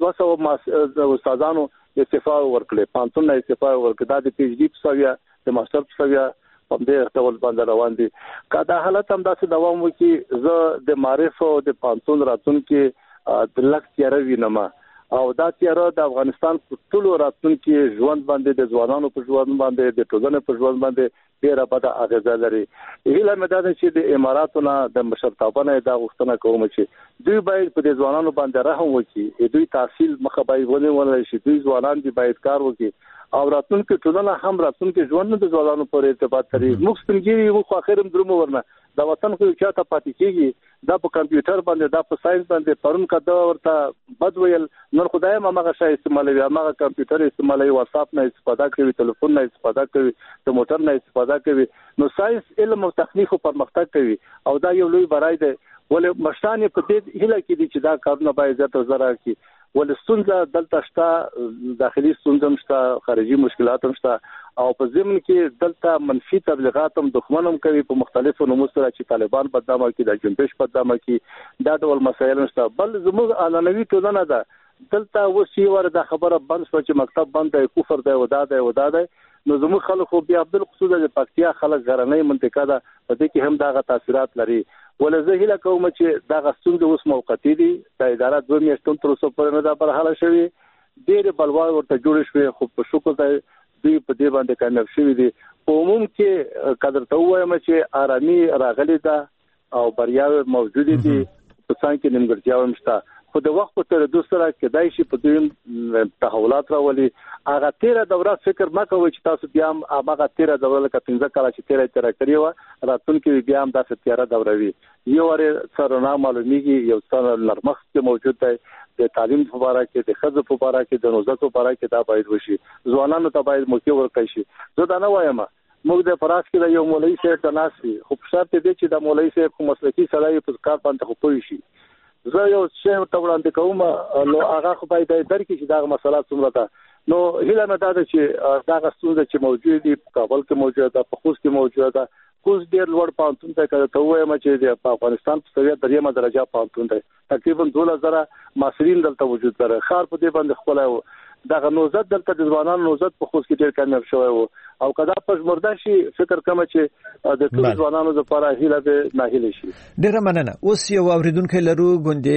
چې 200 استادانو استعفا ورکړي، پانتون نه استعفا ورکړي، دا د پی ایچ ډي په سویا د ماستر په سویا په دې ډول باندې روان دي. کدا حالت هم داسې دوام وکړي زه د معرف او د پانتون راتلونکي د لک تیاره وینم او دا تیاره د افغانستان په ټولو راتلونکي ژوند باندې، د ځوانانو په ژوند باندې، د ټولنې په ژوند باندې ډېره بده اغیزه لري. هیله مې ده چې د اماراتونو د مشرتابه نه دا غوښتنه کوم چې دوی باید په دې ځوانانو باندې رحم وکړي، دوی تحصیل مخه باید ونیول شي، دوی ځوانان دي باید کار وکړي او راتلونکي ټولنه هم راتلونکي ژوند د ځوانانو پورې ارتباط لري. موږ څنګه یو خو اخرم درومو ورنه دا وطن خو چا ته پاتې کیږي، دا په کمپیوټر باندې، دا په ساينس باندې پرون کده ورته بد ویل، نن خدای ماغه شای استعمالوي، ماغه کمپیوټر استعمالوي، واتس اپ نه استفاده کوي، ټلیفون نه استفاده کوي، د موټر نه استفاده کوي. نو ساينس علم او تخنیک پرمختګ کوي او دا یو لوی برای دی. ولې مشتان په دې هله کې دي چې دا کارونه باید زیات زره کی ولې ستونزه دلته شته، داخلي ستونزه شته، خارجي مشکلات هم شته او په ضمن کې دلته منفي تبلیغات هم دښمن هم کوي په مختلفو نومو سره چې طالبان بدنامه کوي، د جنبش بدنامه کوي، دا ډول مسایل شته. بل زموږ علنوي ټولنه ده دلته وسی ور د خبره بند شو چې مکتب بند دی، کفر دی، ودا دی. نو زموږ خلکو بیا عبد القصود د پکتیا خلک غرنۍ منطقه ده، په دې کې هم دا تاثیرات لري. ولې زه هیله کوم چې دا غستون د اوس موقتی دي، د اداره 2 میاشتې تر اوسه پورې نه دا پر حاله شوی، ډېر بلوای ورته جوړ شوی، خو په شکر دی دوی په دې باندې کامیاب شوی دي. په عموم کې قدر ته وایم چې آرامي راغلي ده او بریاوې موجود دي، په څنګه کې نیمګړتیا هم شته، خو د وخت په تیریدو سره کېدای شي په دوی تحولات راولي. هغه 13 دوره فکر مکه وي چې تاسو بیا هم هغه 13 دوره لکه 15 کال چې 13 تیر کړی و راتلونکي بیا هم داسې 13 دوره وي. یو ور سره نه معلومیږي، یو سره نرمخ کې موجود دی، د تعلیم په اړه کې، د خزو په اړه کې، د نوزت په اړه کې دا باید وشي، ځوانانو ته باید موقع ورکړي شي. زه دا نه وایم موږ د فراس کې یو مولوی صاحب تناسي، خو په شرط دی چې د مولوی صاحب کوم مسلکي سړی په کار باندې خو پوي شي. زه یو شی ته وړاندې کوم، نو هغه خو باید درکې چې دا مسله څومره ده. نو هیله مې ده چې دا غوښتنه چې موجود دي په کابل کې موجود ده، په خوست کې موجود ده، خوست ډېر لوړ پانتون ته کړه وایم چې د افغانستان په سویه دریمه درجه پانتون دی، تقریبا 12000 ماسرین دلته وجود لري. خار په دې باندې خپل دا نوزت دلته د ځوانانو نوزت په خوست کې ډېر کامیاب شوی وو او کدا پښمردا شي فکر کوم چې د ټول ځوانانو لپاره هیله به نه هیله شي. ډېر مننه. اوس یو اوریدونکو لرو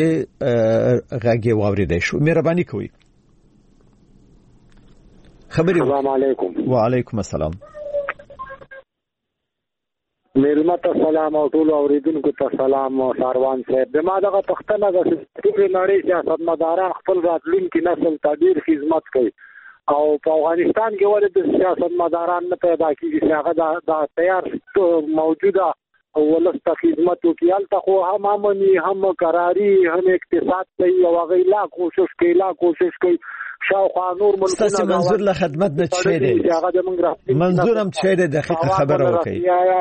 غونډه غاګي واوریدای شو، مهرباني کوئ. خبري. السلام علیکم. وعلیکم السلام. ملمت سلام او ټول اوریدونکو ته سلام. ساروان صاحب دما دغه پښتنه د ټول نړۍ سیاستمداران خپل راتلونکي نسل ته ډیر خدمت کوي او په افغانستان کې ولې د سیاستمداران نه پیدا کیږي چې هغه د تیار موجوده ولسته خدمت وکړي. هلته خو هم امني، هم قراري، هم اقتصاد کوي او هغه لا کوشش کوي شاوخوا نور ملکونه ستاسو منظور له خدمت نه څه دی منظور هم څه دی دقیقه خبره وکړئ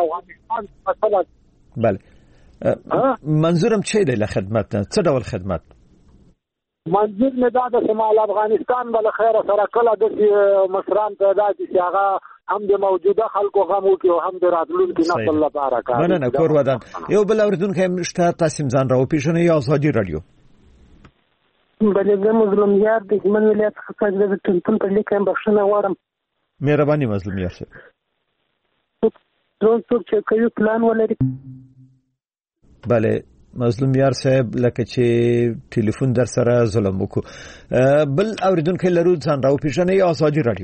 بله منظور هم څه دی له خدمت نه څه ډول خدمت منظور نه دا د شمال افغانستان بل خیر سره کله د مصران پیدا دي چې هغه هم د موجوده خلکو غم وکړي او هم د راتلونکي نسل لپاره کار مننه کور ودان یو بل اوریدونکی مشته تاسو ځان راوپیژنئ یا ازادي رادیو بلې زه مظلوم یار د هلمند ولایت څخه د ټلیفون په لیک هم بخښنه غواړم مهرباني مظلوم یار صاحب څوک چې کوي پلان ولري بله مظلوم یار صاحب لکه چې ټلیفون در سره ظلم وکړو بل اوریدونکی لرو ځان راوپیژنئ یا ازادي رادیو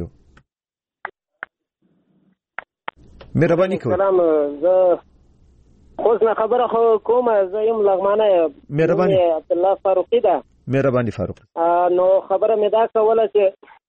مهرباني کوئ سلام زه اوس نه خبره خو کومه زه یم لغمانه مهرباني عبد الله فاروقي ده مهرباني فاروق نو خبره مې دا کوله چې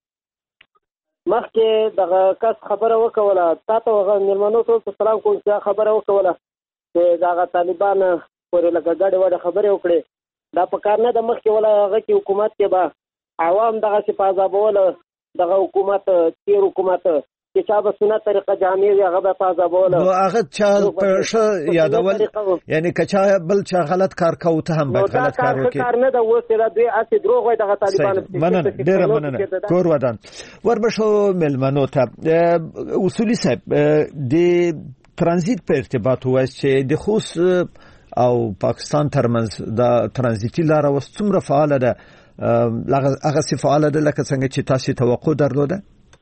مخکې دغه کس خبره وکوله تاسو هغه مېلمنو ته سلام کوم چې خبره وکوله چې دغه طالبان پورې لکه ګډې وډې خبرې وکړي دا په کار نه د مخکې ولا هغه کې حکومت کې به عوام دغه چې په عذابوله دغه حکومت تیر حکومت چې چا به سنت طریقه جامع وي هغه به په عذابوله نو هغه چا په ښه یادول یعنی که چا بل چا غلط کار کوي ته هم باید غلط کار وکړي کار نه ده اوس دا دوی اته دروغ وای دغه طالبان مننه ډېره مننه کور ودان وربشو ملمنو ته اصولي صاحب د ترانزیت په ارتباط وایي چې د خوست او پاکستان ترمنځ د ترانزیتي لار اوس څومره فعال ده هغه څه فعال ده لکه څنګه چې تاسو توقع درلوده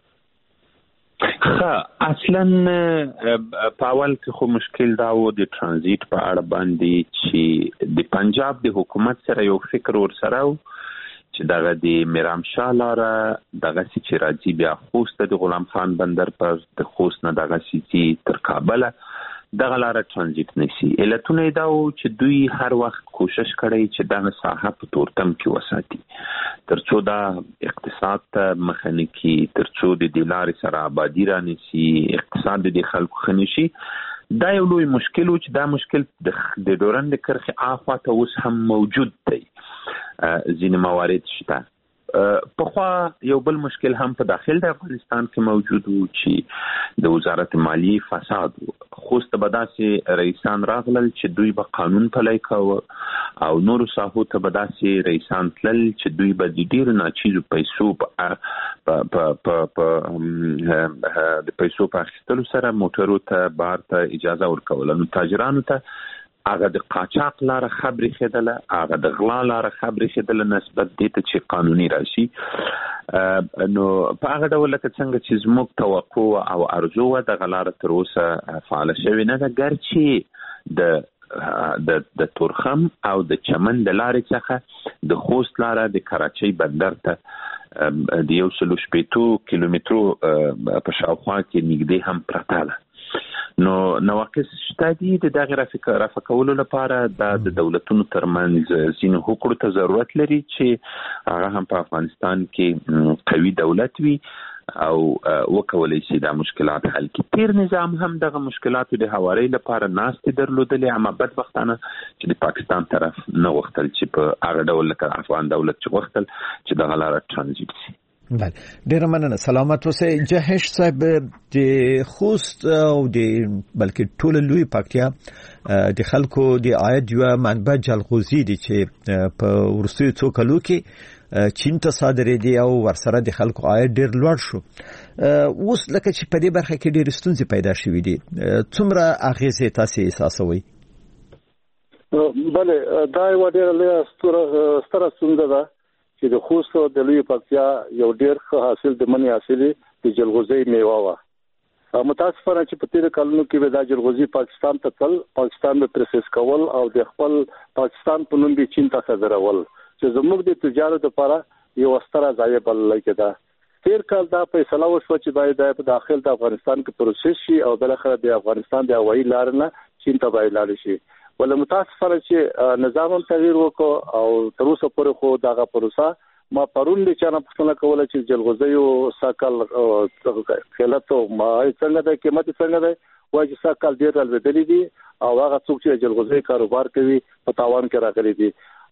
اصلا په اول کې خو مشکل دا و د ترانزیت په اړه باندې چې د پنجاب د حکومت سره یو فکر ور سره چې دغه د میرامشاه لاره دغه چې راځي بیا خوست د غلام خان بندر پر د خوست نه دغه چې تر کابل دغه لاره ترانزیت نشي علتونه دا و چې دوی هر وخت کوشش کړي چې دغه ساحه په تورتم کې وساتي ترڅو دا اقتصاد ته مخنی کی ترڅو د دلار سره آبادی را نشي اقتصاد د خلکو خنشي دا یو لوی مشکل و چې دا مشکل د دوران د کرخي اخوا ته اوس هم موجود دی ځینې موارد شته په خوا یو بل مشکل هم په داخل د افغانستان کې موجود و چې د وزارت مالیې فساد خوست بداسي رئیسان راغلل چې دوی به قانون پلی کاوه او نور ساحو ته بداسي رئیسان تلل چې دوی به د ډیر ناچیزو پیسو په پیسو په اخیستلو سره موټرو ته بار ته اجازه ورکول نو تاجرانو ته هغه د قاچاق لاره خبرې خېدله هغه د غلا لاره خبرې خېدله نسبت دې ته چې قانوني راشي نو په هغه ډول لکه څنګه چې زموږ توقع او ارزو د غلاره تر اوسه فعال شوی نه ده ګرچې د تورخم او د چمن د لارې څخه د خوست لاره د کراچۍ بندر ته د 160 کیلومترو په شاوخوا کې نږدې هم پرته ده نو نواقص شته دي د دغه رافع کولو لپاره د دولتونو ترمنځ ځینې حقوقو ته ضرورت لري چې هغه هم په افغانستان کې قوي دولت وي او وکولای شي دا مشکلات حل کړي تیر نظام هم دغه مشکلاتو د حواري لپاره ناستې درلودلې اما بدبختانه چې د پاکستان طرف نه وختل چې په هغه ډول لکه افغان دولت چې وختل چې دغه لاره ترانزیت شي بله ډیره مننه سلامت اوسئ جهش صاحب د خوست او د بلکې ټول لوی پکتیا د خلکو د عاید یو منبع جلغوزي دي چې په ورسوي څو کلو کې چین ته صادرېدي او ورسره د خلکو عاید ډیر لوړ شو اوس لکه چې په دې برخه کې ډېر ستونزې پیدا شوې دي څومره اغیزې تاسو احساسوي بله دا یو ډېر لوی ستره ستونزه ده چې د خوست د لوی پکتیا یو ډېر ښه حاصل د منی حاصل د جلغوزي میوه وا متاسفانه چې په تیر کلونو کې د جلغوزي پاکستان ته تل پاکستان به پروسس کول او د خپل پاکستان په نوم به چین ته صادرول چې زموږ د تجارت لپاره یو ستره ځای بلل کېده تیر کال دا فیصله وشو چې باید په داخل د افغانستان کې پروسس شي او بل اخر د افغانستان د هوایي لار نه چین ته باید لاړ شي ول متاسفانه چې نظام تغییر وکړ او تر اوسه پورې خو دغه پروسه ما پرون د چانه پښتنه کوله چې جلغوزي او ساکل خلات او ما څنګه د قیمت څنګه ده وایي چې ساکل ډیر ولودلې دي او هغه څوک چې جلغوزي کاروبار کوي په تاوان کې راغلي دي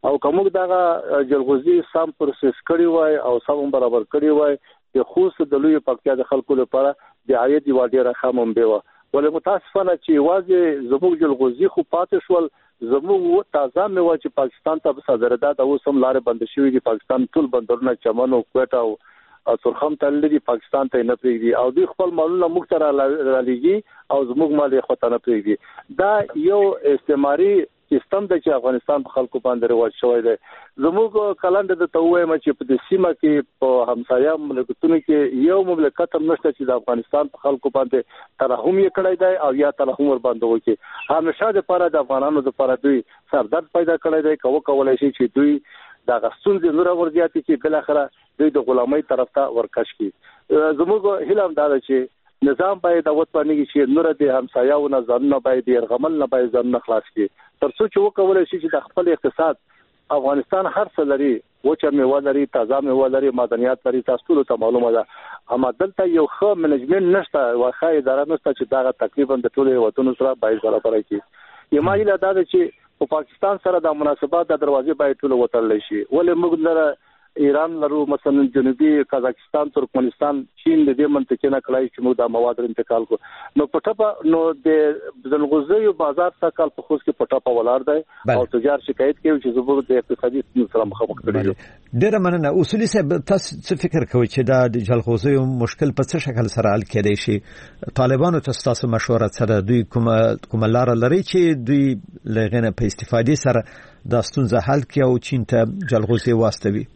او کوم دغه جلغوزي سم پروسس کړی وای او سم برابر کړی وای د خوست د لوی پکتیا د خلکو لپاره د عاید یو ډیره خامم بیوه ولې متاسفانه چې واځي زموږ جلغوزي خو پاتې شول زموږ تازه میوه چې پاکستان ته صادرات او سم لارې بند شوې دي پاکستان ټول بندرونه چمن او کوټه او ترخم تللی پاکستان ته نه پریږدي او دوی خپل مالونه موږ ته را لېږي او زموږ مال یې خو ته نه پریږدي دا یو استعماري سیستم د چې افغانستان په خلکو باندې رواج شوی دی زموږ کلند د تووایم چې په د سیمه کې په همسایه مملکتونو کې یو مملکت هم نشته چې د افغانستان په خلکو باندې ترحم یې کړی دی او یا ترحم ور باندې وکړي همیشه د لپاره د افغانانو د لپاره دوی سردرد پیدا کړی دی کولای شي چې دوی دا غسون د نور ورزياتي چې بل اخره دوی د غلامۍ طرف ته ورکش کی زموږ هیله دا ده چې نظام باید د وطني چې نور د همسایه‌و نه ځانونه باید يرغمل نه باید ځان خلاص کی ترڅو چې وکولای شي چې د خپل اقتصاد افغانستان هر څه لري وچه میوه لري تازه میوه لري معدنیات لري تاسو ته معلومه ده اما دلته یو ښه منیجمنت نشته واخا اداره نشته چې دا تقریبا د ټولو وطنونو سره باید برابر کړي یما ایله دا چې په پاکستان سره د مناسبات د دروازې باید ټول وترل شي ولې موږ لره ایران لرو مثلا جنوبي قزاقستان ترکمنستان چین د دې منطقې نه کړای چې موږ د مواد انتقال کو نو پټه نو د زلغوزي بازار څخه کال په خوش کې پټه ولار دی او تجار شکایت کوي چې زبر د اقتصادي سره مخامخ کړي ډیره مننه اصولي صاحب تاسو څه فکر کوئ چې د جلغوزي مشکل په څه شکل سره حل کېدای شي طالبانو ته تاسو مشوره سره دوی کوم لار لري چې دوی لغنه په استفادې سره د ستونزې حل کوي او چین ته جلغوزي واستوي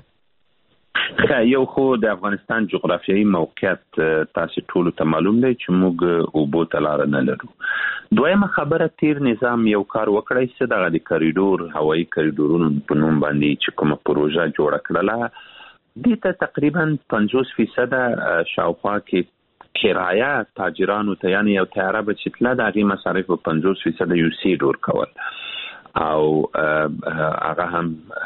یو خو د افغانستان جغرافیایي موقعیت تاسو ټول ته معلوم دی چې موږ اوبو تلار نه لرو دویمه خبره تیر نظام یو کار وکړای چې دغه د کریډور هوایي کریډورونو په نوم باندې چې کومه پروژه جوړ کړله د ته تقریبا 50% شاوخوا کې کرایه تاجرانو ته یعنی یو تیاره بچتله د هغه مصارف په 50% یو سی ډور کول او هغه هم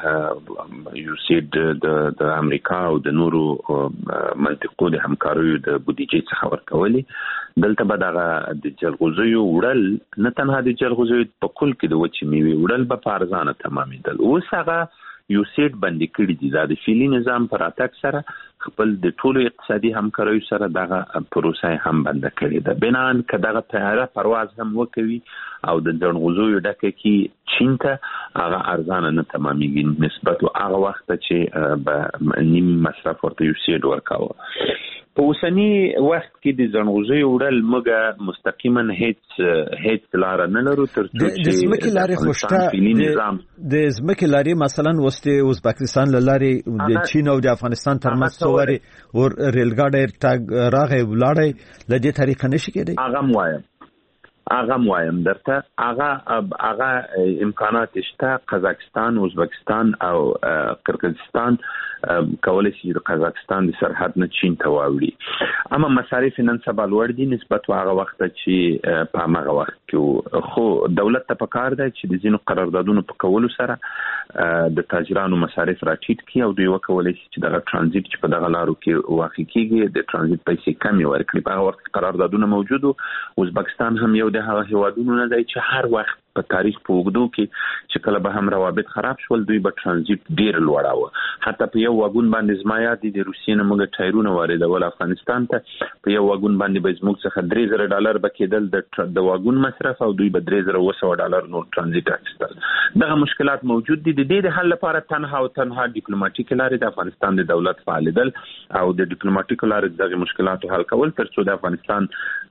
یو سید د امریکا او د نورو منطقو د همکاریو د بودیجې څخه ورکولي دلته به دغه د جلغوزیو وړل نه تنها د جلغوزیو په کل کې د وچې میوې وړل به په ارزانه تمامېدل اوس هغه یو سید باندې کړي دي د فعلی نظام پر اتاک سره خپل د ټولو اقتصادي همکاریو سره دغه پروسه هم بند کړي ده بنان کداغه طیاره پرواز هم وکوي او د جلغوزیو ډکه کې چین ته هغه ارزانه نه تمامېږي نسبت او هغه وخت چې به نیم مصرف ورته یو سید ورکاوه په اوسنی وخت کې د جلغوزیو وړل موږ مستقیما هیڅ لار نه لرو ترڅو چې د زمکې لارې خوشته د زمکې لارې مثلا وسته ازبکستان لارې د چین او د افغانستان ترمنځ څوري ور ریلګاډي تاګ راغی ولاړی لدې طریقه نشي کېدی هغه موایم درته هغه امکانات شته قزاقستان ازبکستان او قرقیزستان کولای شي د قزاقستان د سرحد نه چین ته واوړي اما مصارف نن سبا لوړ دي نسبت هغه وخت چې په هغه وخت کې خو دولت ته پکار دی چې د ځینو قراردادونو په کولو سره د تاجرانو مصارف راټیټ کړي او دوی وکولای شي چې دغه ترانزیت چې په دغه لارو کې واقع کیږي د ترانزیت پیسې کمې ورکړي په هغه وخت قراردادونه موجود او ازبکستان هم یو د هغه هیوادونو نه دی چې هر وخت په تاریخ په وګړو کې چې کله به هم روابط خراب شول دوی به ترانزیت ډیر لوړاوه حتی په یو واګون باندې زمایات د روسیې نه موږ ټایرونه واردول افغانستان ته په یو واګون باندې به زموږ څخه $3000 بکیدل د واګون مصرف او دوی به $3200 نور ترانزیت اخیستل دغه مشکلات موجود دي د دې حل لپاره تنها ډیپلوماټیک لارې د افغانستان د دولت فعالیدل او د ډیپلوماټیک لارې دغه مشکلات حل کول ترڅو د افغانستان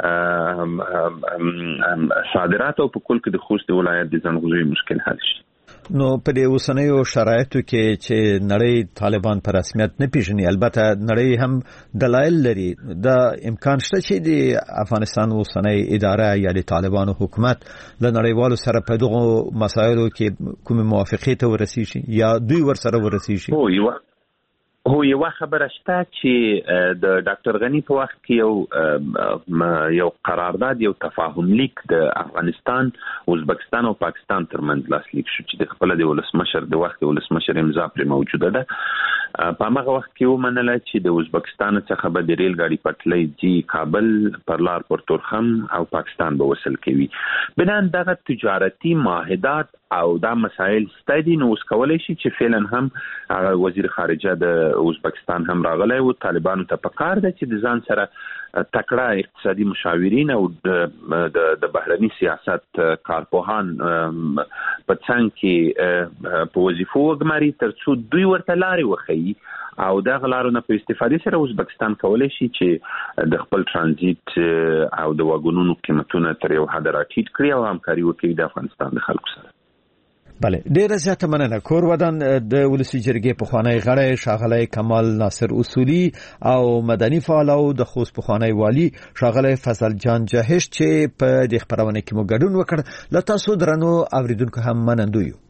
صادرات او په کل کې د خوست ولایت د جلغوزیو مشکل حل شي نو په دې اوسنیو شرایطو کې چې نړۍ طالبان په رسمیت نه پیژني البته نړۍ هم دلایل لري دا امکان شته چې د افغانستان اوسنۍ اداره یا د طالبانو حکومت له نړیوالو سره په دغه مسایلو کې کوم موافقه ته ورسیږي یا دوی ورسره ورسیږي هو یو خبره شته چې د ډاکټر غنی په وخت کې یو قرارداد یو تفاهم لیک د افغانستان ازبکستان او پاکستان ترمنځ لاسلیک شو چې د خپل د ولسمشر د وخت ولسمشر امضا پر موجوده ده په هغه وخت کې ومنل چې د ازبکستان څخه به د ریل ګاډي پټلۍ جی کابل پر لار پر تورخم او پاکستان به وصل کوي. بنان دغه تجارتي معاهدات او دا مسائل ستدي نو اوس کولای شي چې فعلا هم وزیر خارجه د ازبکستان هم راغلی او طالبانو ته پکار ده چې د ځان سره تکړه اقتصادي مشاورین او د بهرني سیاست کارپوهان په څنګ کې په وظیفو وګماري ترڅو دوی ورته لارې وښیي او د غلارو نه په استفادې سره ازبکستان کولای شي چې د خپل ترانزیت او د واګونونو قیمتونه تر یو حد راټیټ کړي او همکاري وکړي د افغانستان د خلکو سره. بله ډیره زیاته مننه. کور ودان د ولسی جرګې پخوانی غړی ښاغلی کمال ناصر اصولي او مدني فعال او د خوست پخوانی والی ښاغلی فضل جان جهش چې په دې خبرونه کې مو ګډون وکړ. له تاسو درنو اوریدونکو هم منندوی.